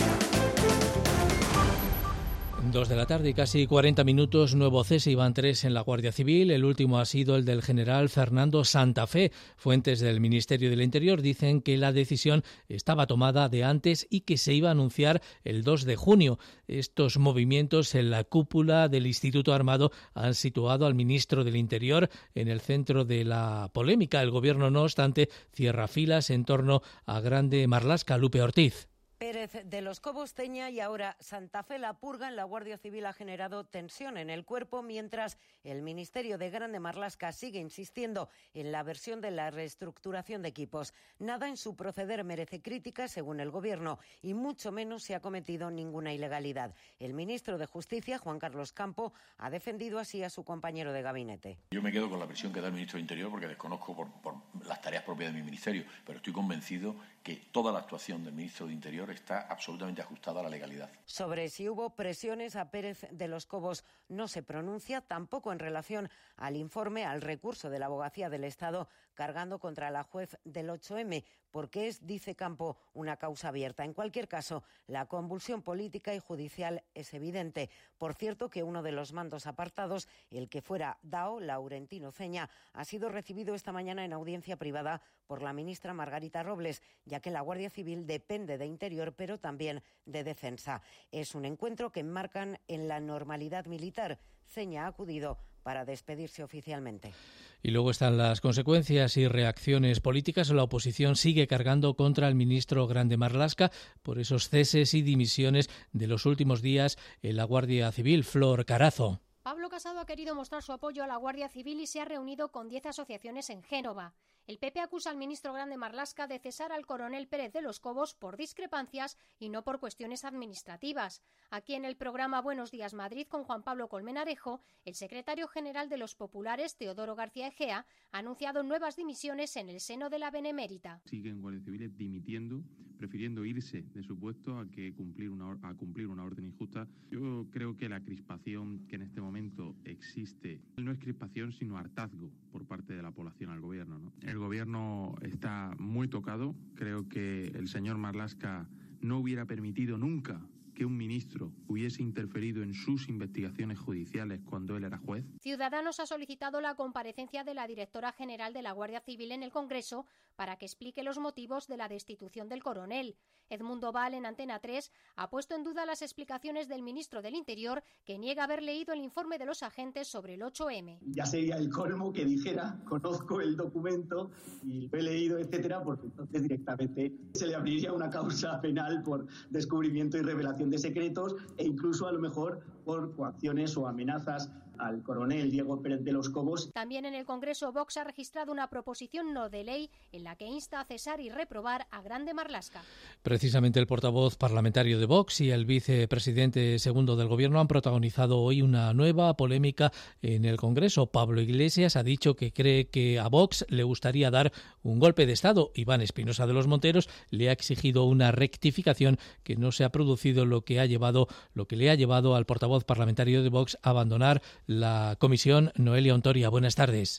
Dos de la tarde y casi cuarenta minutos, nuevo cese y van tres en la Guardia Civil. El último ha sido el del general Fernando Santa Fe. Fuentes del Ministerio del Interior dicen que la decisión estaba tomada de antes y que se iba a anunciar el dos de junio. Estos movimientos en la cúpula del Instituto Armado han situado al ministro del Interior en el centro de la polémica. El gobierno, no obstante, cierra filas en torno a Grande Marlaska. Lupe Ortiz. Pérez de los Cobos, Teña y ahora Santa Fe. La purga en la Guardia Civil ha generado tensión en el cuerpo, mientras el Ministerio de Grande Marlaska sigue insistiendo en la versión de la reestructuración de equipos. Nada en su proceder merece críticas, según el Gobierno, y mucho menos se ha cometido ninguna ilegalidad. El ministro de Justicia, Juan Carlos Campo, ha defendido así a su compañero de gabinete. Yo me quedo con la versión que da el ministro del Interior porque desconozco por, por las tareas propias de mi ministerio, pero estoy convencido que toda la actuación del ministro del Interior está absolutamente ajustada a la legalidad. Sobre si hubo presiones a Pérez de los Cobos no se pronuncia, tampoco en relación al informe, al recurso de la Abogacía del Estado cargando contra la juez del ocho eme, porque es, dice Campo, una causa abierta. En cualquier caso, la convulsión política y judicial es evidente. Por cierto, que uno de los mandos apartados, el que fuera Dao, Laurentino Ceña, ha sido recibido esta mañana en audiencia privada por la ministra Margarita Robles, ya que la Guardia Civil depende de Interior, pero también de Defensa. Es un encuentro que enmarcan en la normalidad militar. Ceña ha acudido para despedirse oficialmente. Y luego están las consecuencias y reacciones políticas. La oposición sigue cargando contra el ministro Grande Marlaska por esos ceses y dimisiones de los últimos días en la Guardia Civil. Flor Carazo. Pablo Casado ha querido mostrar su apoyo a la Guardia Civil y se ha reunido con diez asociaciones en Génova. El P P acusa al ministro Grande Marlaska de cesar al coronel Pérez de los Cobos por discrepancias y no por cuestiones administrativas. Aquí en el programa Buenos Días Madrid con Juan Pablo Colmenarejo, el secretario general de los Populares, Teodoro García Egea, ha anunciado nuevas dimisiones en el seno de la Benemérita. Siguen guardias civiles dimitiendo, prefiriendo irse de su puesto a que cumplir una, a cumplir una orden injusta. Yo creo que la crispación que en este momento existe no es crispación, sino hartazgo por parte de la población al gobierno, ¿no? El gobierno está muy tocado. Creo que el señor Marlaska no hubiera permitido nunca que un ministro hubiese interferido en sus investigaciones judiciales cuando él era juez. Ciudadanos ha solicitado la comparecencia de la directora general de la Guardia Civil en el Congreso para que explique los motivos de la destitución del coronel. Edmundo Val, en Antena tres, ha puesto en duda las explicaciones del ministro del Interior, que niega haber leído el informe de los agentes sobre el ocho eme. Ya sería el colmo que dijera, conozco el documento y lo he leído, etcétera, porque entonces directamente se le abriría una causa penal por descubrimiento y revelación de secretos e incluso a lo mejor por coacciones o amenazas al coronel Diego Pérez de los Cobos. También en el Congreso, Vox ha registrado una proposición no de ley en la que insta a cesar y reprobar a Grande Marlaska. Precisamente el portavoz parlamentario de Vox y el vicepresidente segundo del Gobierno han protagonizado hoy una nueva polémica en el Congreso. Pablo Iglesias ha dicho que cree que a Vox le gustaría dar un golpe de Estado. Iván Espinosa de los Monteros le ha exigido una rectificación, que no se ha producido, lo que ha llevado, lo que le ha llevado al portavoz parlamentario de Vox a abandonar la comisión. Noelia Ontoria, buenas tardes.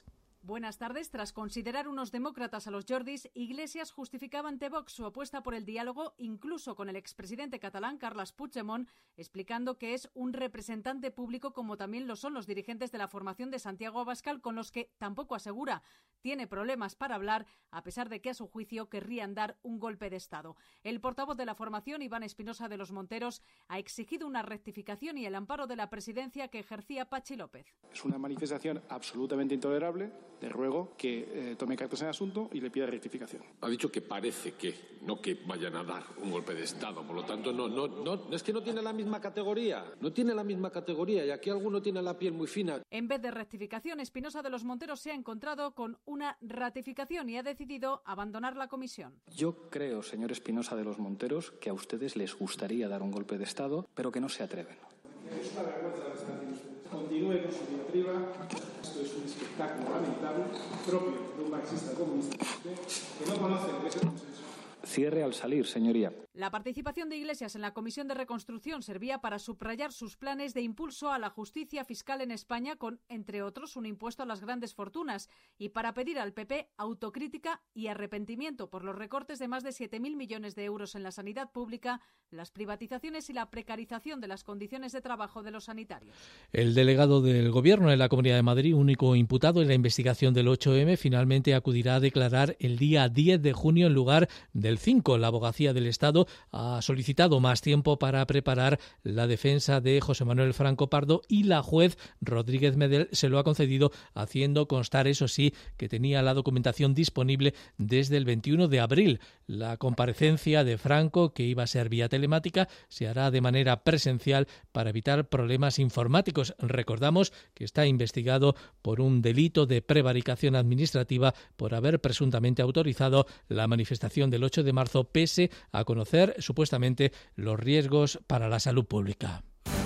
Buenas tardes. Tras considerar unos demócratas a los Jordis, Iglesias justificaba ante Vox su apuesta por el diálogo, incluso con el expresidente catalán Carles Puigdemont, explicando que es un representante público como también lo son los dirigentes de la formación de Santiago Abascal, con los que tampoco asegura tiene problemas para hablar, a pesar de que a su juicio querrían dar un golpe de Estado. El portavoz de la formación, Iván Espinosa de los Monteros, ha exigido una rectificación y el amparo de la presidencia que ejercía Patxi López. Es una manifestación absolutamente intolerable. Le ruego que eh, tome cartas en el asunto y le pida rectificación. Ha dicho que parece que, no que vayan a dar un golpe de Estado. Por lo tanto, no, no, no, es que no tiene la misma categoría. No tiene la misma categoría y aquí alguno tiene la piel muy fina. En vez de rectificación, Espinosa de los Monteros se ha encontrado con una ratificación y ha decidido abandonar la comisión. Yo creo, señor Espinosa de los Monteros, que a ustedes les gustaría dar un golpe de Estado, pero que no se atreven. Es una vergüenza lo que están haciendo ustedes. Continúe con su diatriba. Esto es un espectáculo lamentable, propio de un marxista comunista que no conoce lo que es el consenso. Cierre al salir, señoría. La participación de Iglesias en la Comisión de Reconstrucción servía para subrayar sus planes de impulso a la justicia fiscal en España con, entre otros, un impuesto a las grandes fortunas y para pedir al P P autocrítica y arrepentimiento por los recortes de más de siete mil millones de euros en la sanidad pública, las privatizaciones y la precarización de las condiciones de trabajo de los sanitarios. El delegado del Gobierno en la Comunidad de Madrid, único imputado en la investigación del ocho eme, finalmente acudirá a declarar el día diez de junio en lugar del cinco. La Abogacía del Estado ha solicitado más tiempo para preparar la defensa de José Manuel Franco Pardo y la juez Rodríguez Medel se lo ha concedido, haciendo constar, eso sí, que tenía la documentación disponible desde el veintiuno de abril. La comparecencia de Franco, que iba a ser vía telemática, se hará de manera presencial para evitar problemas informáticos. Recordamos que está investigado por un delito de prevaricación administrativa por haber presuntamente autorizado la manifestación del ocho de marzo, pese a conocer supuestamente los riesgos para la salud pública.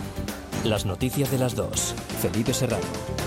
Las noticias de las dos. Felipe Serrano.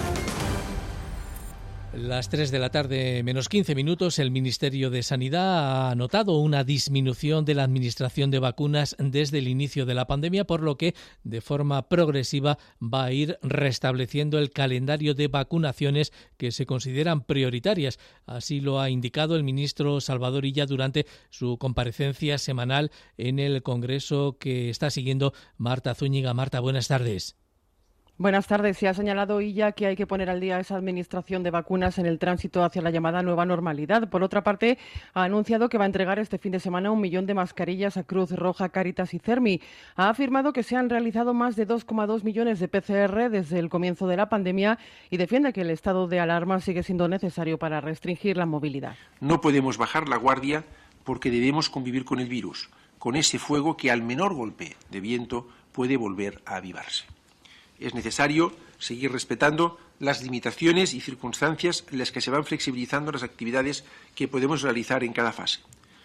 Las tres de la tarde menos quince minutos, el Ministerio de Sanidad ha notado una disminución de la administración de vacunas desde el inicio de la pandemia, por lo que de forma progresiva va a ir restableciendo el calendario de vacunaciones que se consideran prioritarias. Así lo ha indicado el ministro Salvador Illa durante su comparecencia semanal en el Congreso que está siguiendo Marta Zúñiga. Marta, buenas tardes. Buenas tardes. Se ha señalado Illa que hay que poner al día esa administración de vacunas en el tránsito hacia la llamada nueva normalidad. Por otra parte, ha anunciado que va a entregar este fin de semana un millón de mascarillas a Cruz Roja, Cáritas y Cermi. Ha afirmado que se han realizado más de dos coma dos millones de P C R desde el comienzo de la pandemia y defiende que el estado de alarma sigue siendo necesario para restringir la movilidad. No podemos bajar la guardia porque debemos convivir con el virus, con ese fuego que al menor golpe de viento puede volver a avivarse. Es necesario seguir respetando las limitaciones y circunstancias en las que se van flexibilizando las actividades que podemos realizar en cada fase.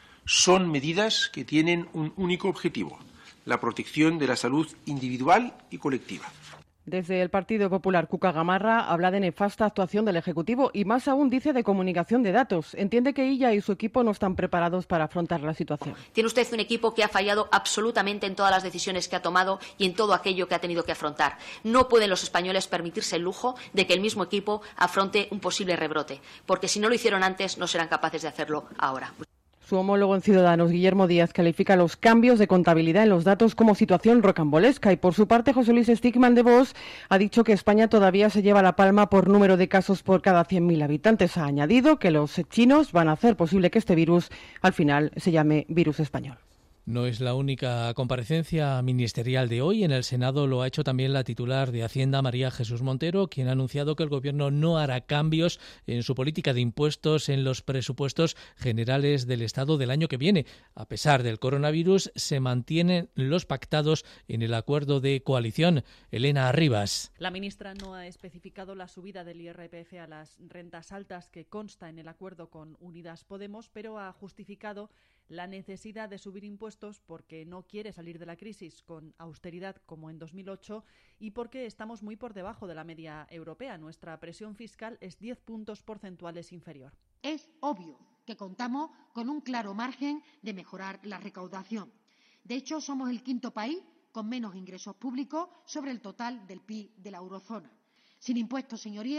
Son medidas que tienen un único objetivo, la protección de la salud individual y colectiva. Desde el Partido Popular, Cuca Gamarra habla de nefasta actuación del Ejecutivo y más aún dice de comunicación de datos. Entiende que ella y su equipo no están preparados para afrontar la situación. Tiene usted un equipo que ha fallado absolutamente en todas las decisiones que ha tomado y en todo aquello que ha tenido que afrontar. No pueden los españoles permitirse el lujo de que el mismo equipo afronte un posible rebrote, porque si no lo hicieron antes no serán capaces de hacerlo ahora. Su homólogo en Ciudadanos, Guillermo Díaz, califica los cambios de contabilidad en los datos como situación rocambolesca y, por su parte, José Luis Stigman de Vox ha dicho que España todavía se lleva la palma por número de casos por cada cien mil habitantes. Ha añadido que los chinos van a hacer posible que este virus al final se llame virus español. No es la única comparecencia ministerial de hoy. En el Senado lo ha hecho también la titular de Hacienda, María Jesús Montero, quien ha anunciado que el Gobierno no hará cambios en su política de impuestos en los presupuestos generales del Estado del año que viene. A pesar del coronavirus, se mantienen los pactados en el acuerdo de coalición. Elena Arribas. La ministra no ha especificado la subida del I R P F a las rentas altas que consta en el acuerdo con Unidas Podemos, pero ha justificado la necesidad de subir impuestos porque no quiere salir de la crisis con austeridad como en dos mil ocho y porque estamos muy por debajo de la media europea. Nuestra presión fiscal es diez puntos porcentuales inferior. Es obvio que contamos con un claro margen de mejorar la recaudación. De hecho, somos el quinto país con menos ingresos públicos sobre el total del P I B de la eurozona. Sin impuestos, señorías,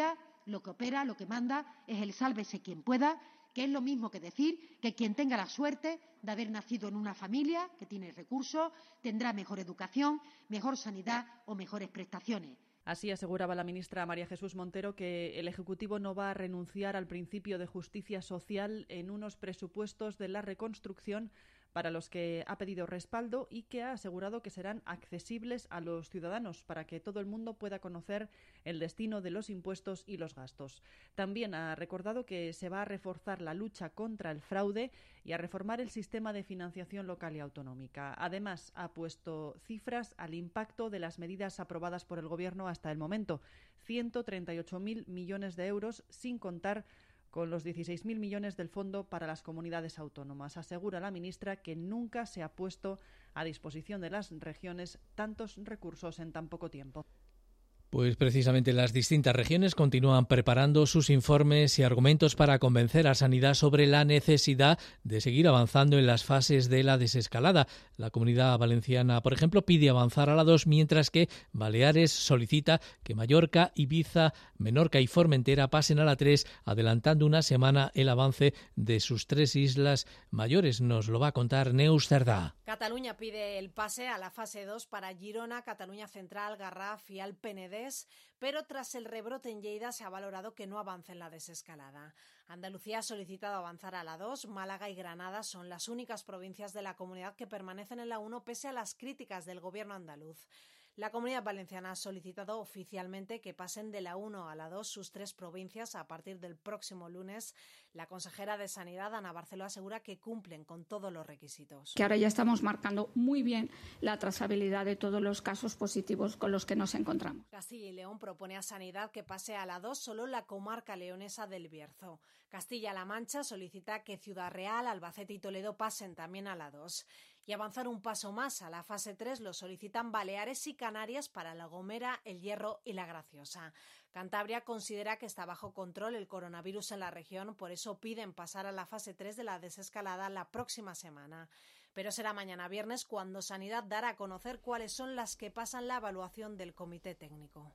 Lo que opera, lo que manda es el sálvese quien pueda, que es lo mismo que decir que quien tenga la suerte de haber nacido en una familia que tiene recursos tendrá mejor educación, mejor sanidad o mejores prestaciones. Así aseguraba la ministra María Jesús Montero que el Ejecutivo no va a renunciar al principio de justicia social en unos presupuestos de la reconstrucción para los que ha pedido respaldo y que ha asegurado que serán accesibles a los ciudadanos para que todo el mundo pueda conocer el destino de los impuestos y los gastos. También ha recordado que se va a reforzar la lucha contra el fraude y a reformar el sistema de financiación local y autonómica. Además, ha puesto cifras al impacto de las medidas aprobadas por el Gobierno hasta el momento. ciento treinta y ocho mil millones de euros, sin contar con los dieciséis mil millones del Fondo para las Comunidades Autónomas. Asegura la ministra que nunca se ha puesto a disposición de las regiones tantos recursos en tan poco tiempo. Pues precisamente las distintas regiones continúan preparando sus informes y argumentos para convencer a Sanidad sobre la necesidad de seguir avanzando en las fases de la desescalada. La Comunidad Valenciana, por ejemplo, pide avanzar a la dos, mientras que Baleares solicita que Mallorca, Ibiza, Menorca y Formentera pasen a la tres, adelantando una semana el avance de sus tres islas mayores. Nos lo va a contar Neus Cerdá. Cataluña pide el pase a la fase dos para Girona, Cataluña Central, Garraf y el Penedès, pero tras el rebrote en Lleida se ha valorado que no avance en la desescalada. Andalucía ha solicitado avanzar a la dos, Málaga y Granada son las únicas provincias de la comunidad que permanecen en la uno pese a las críticas del gobierno andaluz. La Comunidad Valenciana ha solicitado oficialmente que pasen de la uno a la dos sus tres provincias a partir del próximo lunes. La consejera de Sanidad, Ana Barceló, asegura que cumplen con todos los requisitos. Que ahora ya estamos marcando muy bien la trazabilidad de todos los casos positivos con los que nos encontramos. Castilla y León propone a Sanidad que pase a la dos solo la comarca leonesa del Bierzo. Castilla-La Mancha solicita que Ciudad Real, Albacete y Toledo pasen también a la dos. Y avanzar un paso más a la fase tres lo solicitan Baleares y Canarias para La Gomera, El Hierro y La Graciosa. Cantabria considera que está bajo control el coronavirus en la región, por eso piden pasar a la fase tres de la desescalada la próxima semana. Pero será mañana viernes cuando Sanidad dará a conocer cuáles son las que pasan la evaluación del comité técnico.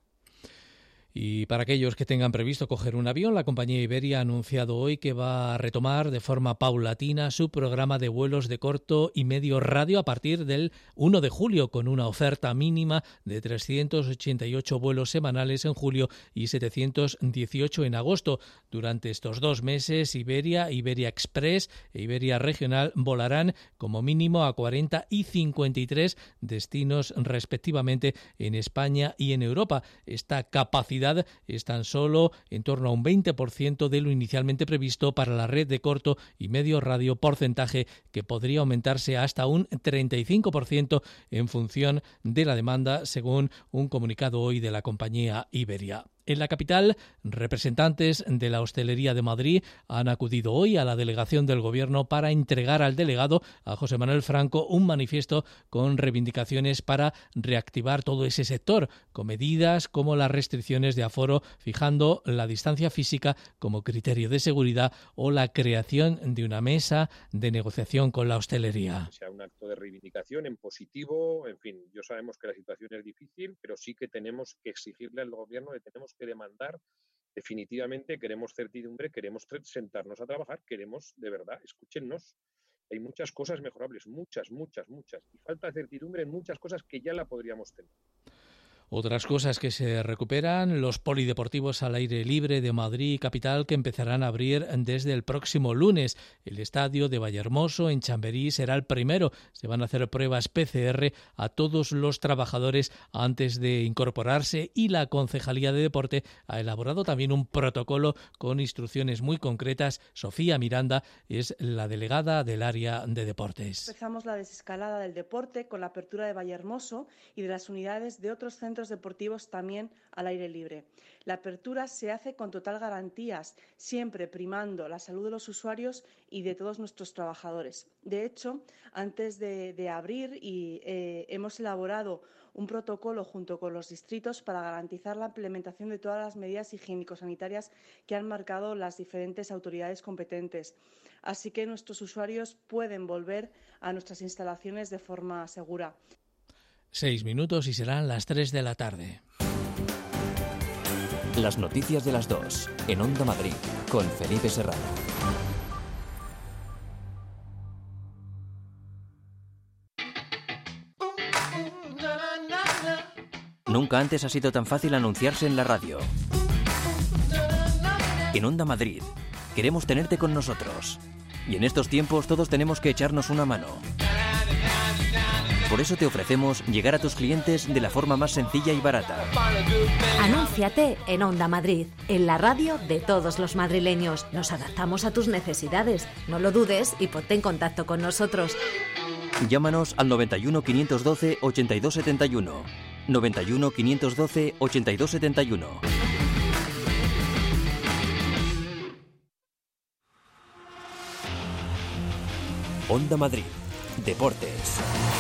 Y para aquellos que tengan previsto coger un avión, la compañía Iberia ha anunciado hoy que va a retomar de forma paulatina su programa de vuelos de corto y medio radio a partir del uno de julio, con una oferta mínima de trescientos ochenta y ocho vuelos semanales en julio y setecientos dieciocho en agosto. Durante estos dos meses, Iberia, Iberia Express e Iberia Regional volarán como mínimo a cuarenta y cincuenta y tres destinos respectivamente en España y en Europa. Esta capacidad es tan solo en torno a un veinte por ciento de lo inicialmente previsto para la red de corto y medio radio, porcentaje que podría aumentarse hasta un treinta y cinco por ciento en función de la demanda, según un comunicado hoy de la compañía Iberia. En la capital, representantes de la hostelería de Madrid han acudido hoy a la delegación del Gobierno para entregar al delegado, a José Manuel Franco, un manifiesto con reivindicaciones para reactivar todo ese sector, con medidas como las restricciones de aforo, fijando la distancia física como criterio de seguridad, o la creación de una mesa de negociación con la hostelería. Sea un acto de reivindicación en positivo, en fin, yo sabemos que la situación es difícil, pero sí que tenemos que exigirle al Gobierno, que tenemos que demandar definitivamente, queremos certidumbre, queremos sentarnos a trabajar, queremos de verdad, escúchennos. Hay muchas cosas mejorables, muchas, muchas, muchas, y falta certidumbre en muchas cosas que ya la podríamos tener. Otras cosas que se recuperan, los polideportivos al aire libre de Madrid capital, que empezarán a abrir desde el próximo lunes. El estadio de Vallehermoso en Chamberí será el primero. Se van a hacer pruebas P C R a todos los trabajadores antes de incorporarse, y la Concejalía de Deporte ha elaborado también un protocolo con instrucciones muy concretas. Sofía Miranda es la delegada del área de deportes. Empezamos la desescalada del deporte con la apertura de Vallehermoso y de las unidades de otros centros deportivos también al aire libre. La apertura se hace con total garantías, siempre primando la salud de los usuarios y de todos nuestros trabajadores. De hecho, antes de, de abrir y, eh, hemos elaborado un protocolo junto con los distritos para garantizar la implementación de todas las medidas higiénico-sanitarias que han marcado las diferentes autoridades competentes. Así que nuestros usuarios pueden volver a nuestras instalaciones de forma segura. Seis minutos y serán las tres de la tarde. Las noticias de las dos, en Onda Madrid, con Felipe Serrano. Nunca antes ha sido tan fácil anunciarse en la radio. En Onda Madrid, queremos tenerte con nosotros. Y en estos tiempos todos tenemos que echarnos una mano. Por eso te ofrecemos llegar a tus clientes de la forma más sencilla y barata. Anúnciate en Onda Madrid, en la radio de todos los madrileños. Nos adaptamos a tus necesidades. No lo dudes y ponte en contacto con nosotros. Llámanos al noventa y uno, quinientos doce, ochenta y dos setenta y uno. noventa y uno, quinientos doce, ochenta y dos setenta y uno. Onda Madrid. Deportes.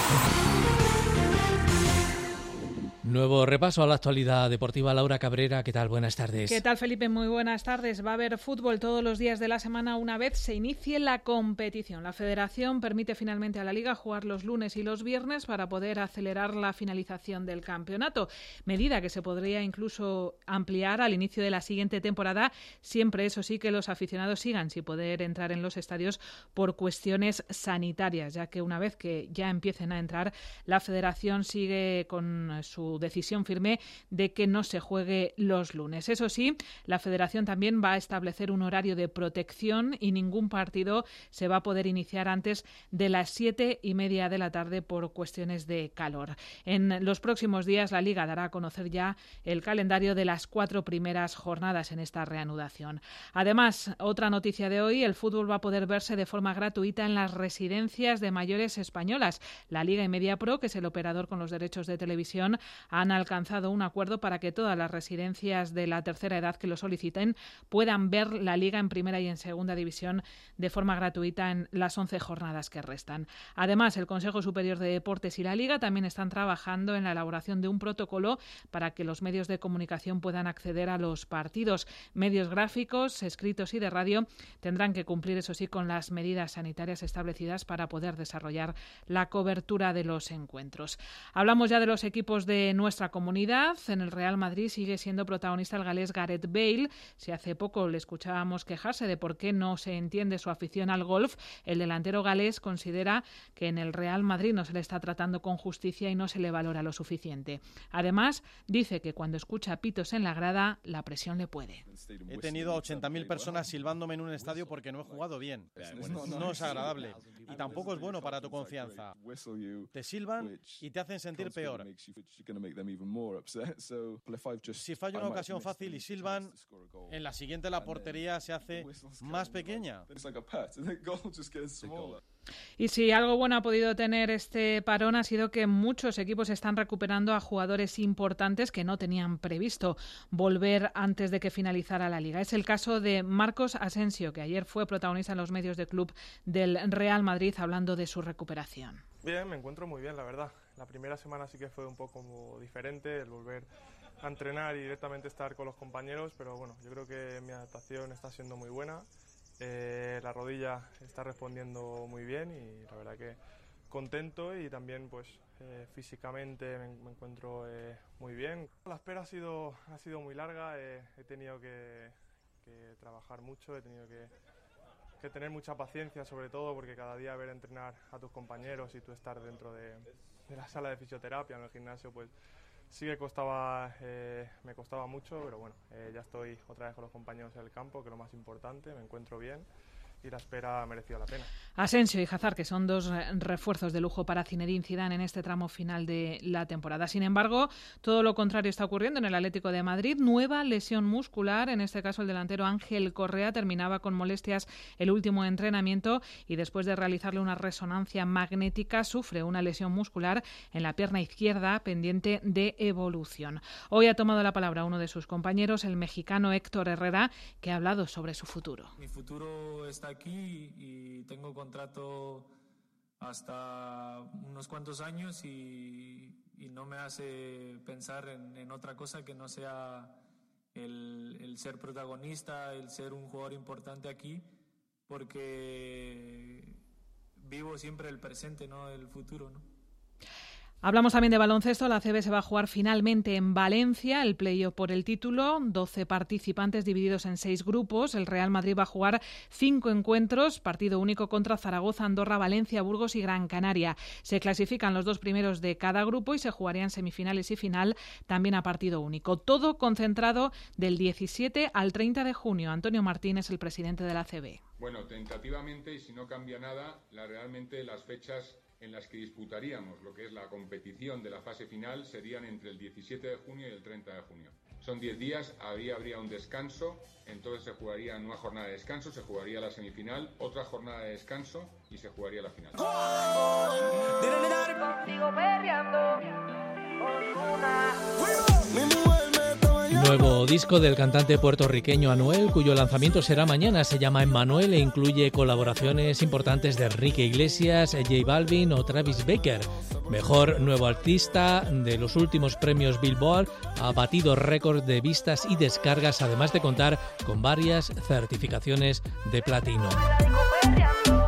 Nuevo repaso a la actualidad deportiva. Laura Cabrera, ¿qué tal? Buenas tardes. ¿Qué tal, Felipe? Muy buenas tardes. Va a haber fútbol todos los días de la semana una vez se inicie la competición. La Federación permite finalmente a la Liga jugar los lunes y los viernes para poder acelerar la finalización del campeonato, medida que se podría incluso ampliar al inicio de la siguiente temporada, siempre, eso sí, que los aficionados sigan sin poder entrar en los estadios por cuestiones sanitarias, ya que una vez que ya empiecen a entrar, la Federación sigue con su decisión firme de que no se juegue los lunes. Eso sí, la Federación también va a establecer un horario de protección y ningún partido se va a poder iniciar antes de las siete y media de la tarde por cuestiones de calor. En los próximos días la Liga dará a conocer ya el calendario de las cuatro primeras jornadas en esta reanudación. Además, otra noticia de hoy, el fútbol va a poder verse de forma gratuita en las residencias de mayores españolas. La Liga y Mediapro, que es el operador con los derechos de televisión, han alcanzado un acuerdo para que todas las residencias de la tercera edad que lo soliciten puedan ver la Liga en primera y en segunda división de forma gratuita en las once jornadas que restan. Además, el Consejo Superior de Deportes y la Liga también están trabajando en la elaboración de un protocolo para que los medios de comunicación puedan acceder a los partidos. Medios gráficos, escritos y de radio tendrán que cumplir, eso sí, con las medidas sanitarias establecidas para poder desarrollar la cobertura de los encuentros. Hablamos ya de los equipos de nuestra comunidad. En el Real Madrid sigue siendo protagonista el galés Gareth Bale. Si hace poco le escuchábamos quejarse de por qué no se entiende su afición al golf, el delantero galés considera que en el Real Madrid no se le está tratando con justicia y no se le valora lo suficiente. Además, dice que cuando escucha pitos en la grada, la presión le puede. He tenido a ochenta mil personas silbándome en un estadio porque no he jugado bien. No es agradable y tampoco es bueno para tu confianza. Te silban y te hacen sentir peor. Si falla una ocasión fácil y silban, en la siguiente la portería se hace más pequeña. Y si algo bueno ha podido tener este parón ha sido que muchos equipos están recuperando a jugadores importantes que no tenían previsto volver antes de que finalizara la Liga. Es el caso de Marcos Asensio, que ayer fue protagonista en los medios de club del Real Madrid hablando de su recuperación. Bien, me encuentro muy bien, la verdad. La primera semana sí que fue un poco diferente, el volver a entrenar y directamente estar con los compañeros, pero bueno, yo creo que mi adaptación está siendo muy buena. Eh, la rodilla está respondiendo muy bien y la verdad que contento y también pues eh, físicamente me, me encuentro eh, muy bien. La espera ha sido, ha sido muy larga, eh, he tenido que, que trabajar mucho, he tenido que, que tener mucha paciencia sobre todo porque cada día ver entrenar a tus compañeros y tú estar dentro de, de la sala de fisioterapia en el gimnasio pues sí que costaba, eh, me costaba mucho, pero bueno, eh, ya estoy otra vez con los compañeros en el campo, que es lo más importante, me encuentro bien y la espera ha merecido la pena. Asensio y Hazard, que son dos refuerzos de lujo para Zinedine Zidane en este tramo final de la temporada. Sin embargo, todo lo contrario está ocurriendo en el Atlético de Madrid. Nueva lesión muscular, en este caso el delantero Ángel Correa terminaba con molestias el último entrenamiento y después de realizarle una resonancia magnética sufre una lesión muscular en la pierna izquierda pendiente de evolución. Hoy ha tomado la palabra uno de sus compañeros, el mexicano Héctor Herrera, que ha hablado sobre su futuro. Mi futuro está aquí y tengo contrato hasta unos cuantos años y, y no me hace pensar en, en otra cosa que no sea el, el ser protagonista, el ser un jugador importante aquí, porque vivo siempre el presente, no el futuro, ¿no? Hablamos también de baloncesto. La A C B se va a jugar finalmente en Valencia, el playoff por el título. doce participantes divididos en seis grupos. El Real Madrid va a jugar cinco encuentros, partido único contra Zaragoza, Andorra, Valencia, Burgos y Gran Canaria. Se clasifican los dos primeros de cada grupo y se jugarían semifinales y final también a partido único. Todo concentrado del diecisiete al treinta de junio. Antonio Martínez, el presidente de la A C B. Bueno, tentativamente, y si no cambia nada, la, realmente las fechas en las que disputaríamos lo que es la competición de la fase final serían entre el diecisiete de junio y el treinta de junio. Son diez días, ahí habría un descanso, entonces se jugaría en una jornada de descanso, se jugaría la semifinal, otra jornada de descanso y se jugaría la final. Nuevo disco del cantante puertorriqueño Anuel, cuyo lanzamiento será mañana. Se llama Emmanuel e incluye colaboraciones importantes de Enrique Iglesias, J Balvin o Travis Baker. Mejor nuevo artista de los últimos premios Billboard, ha batido récords de vistas y descargas, además de contar con varias certificaciones de platino.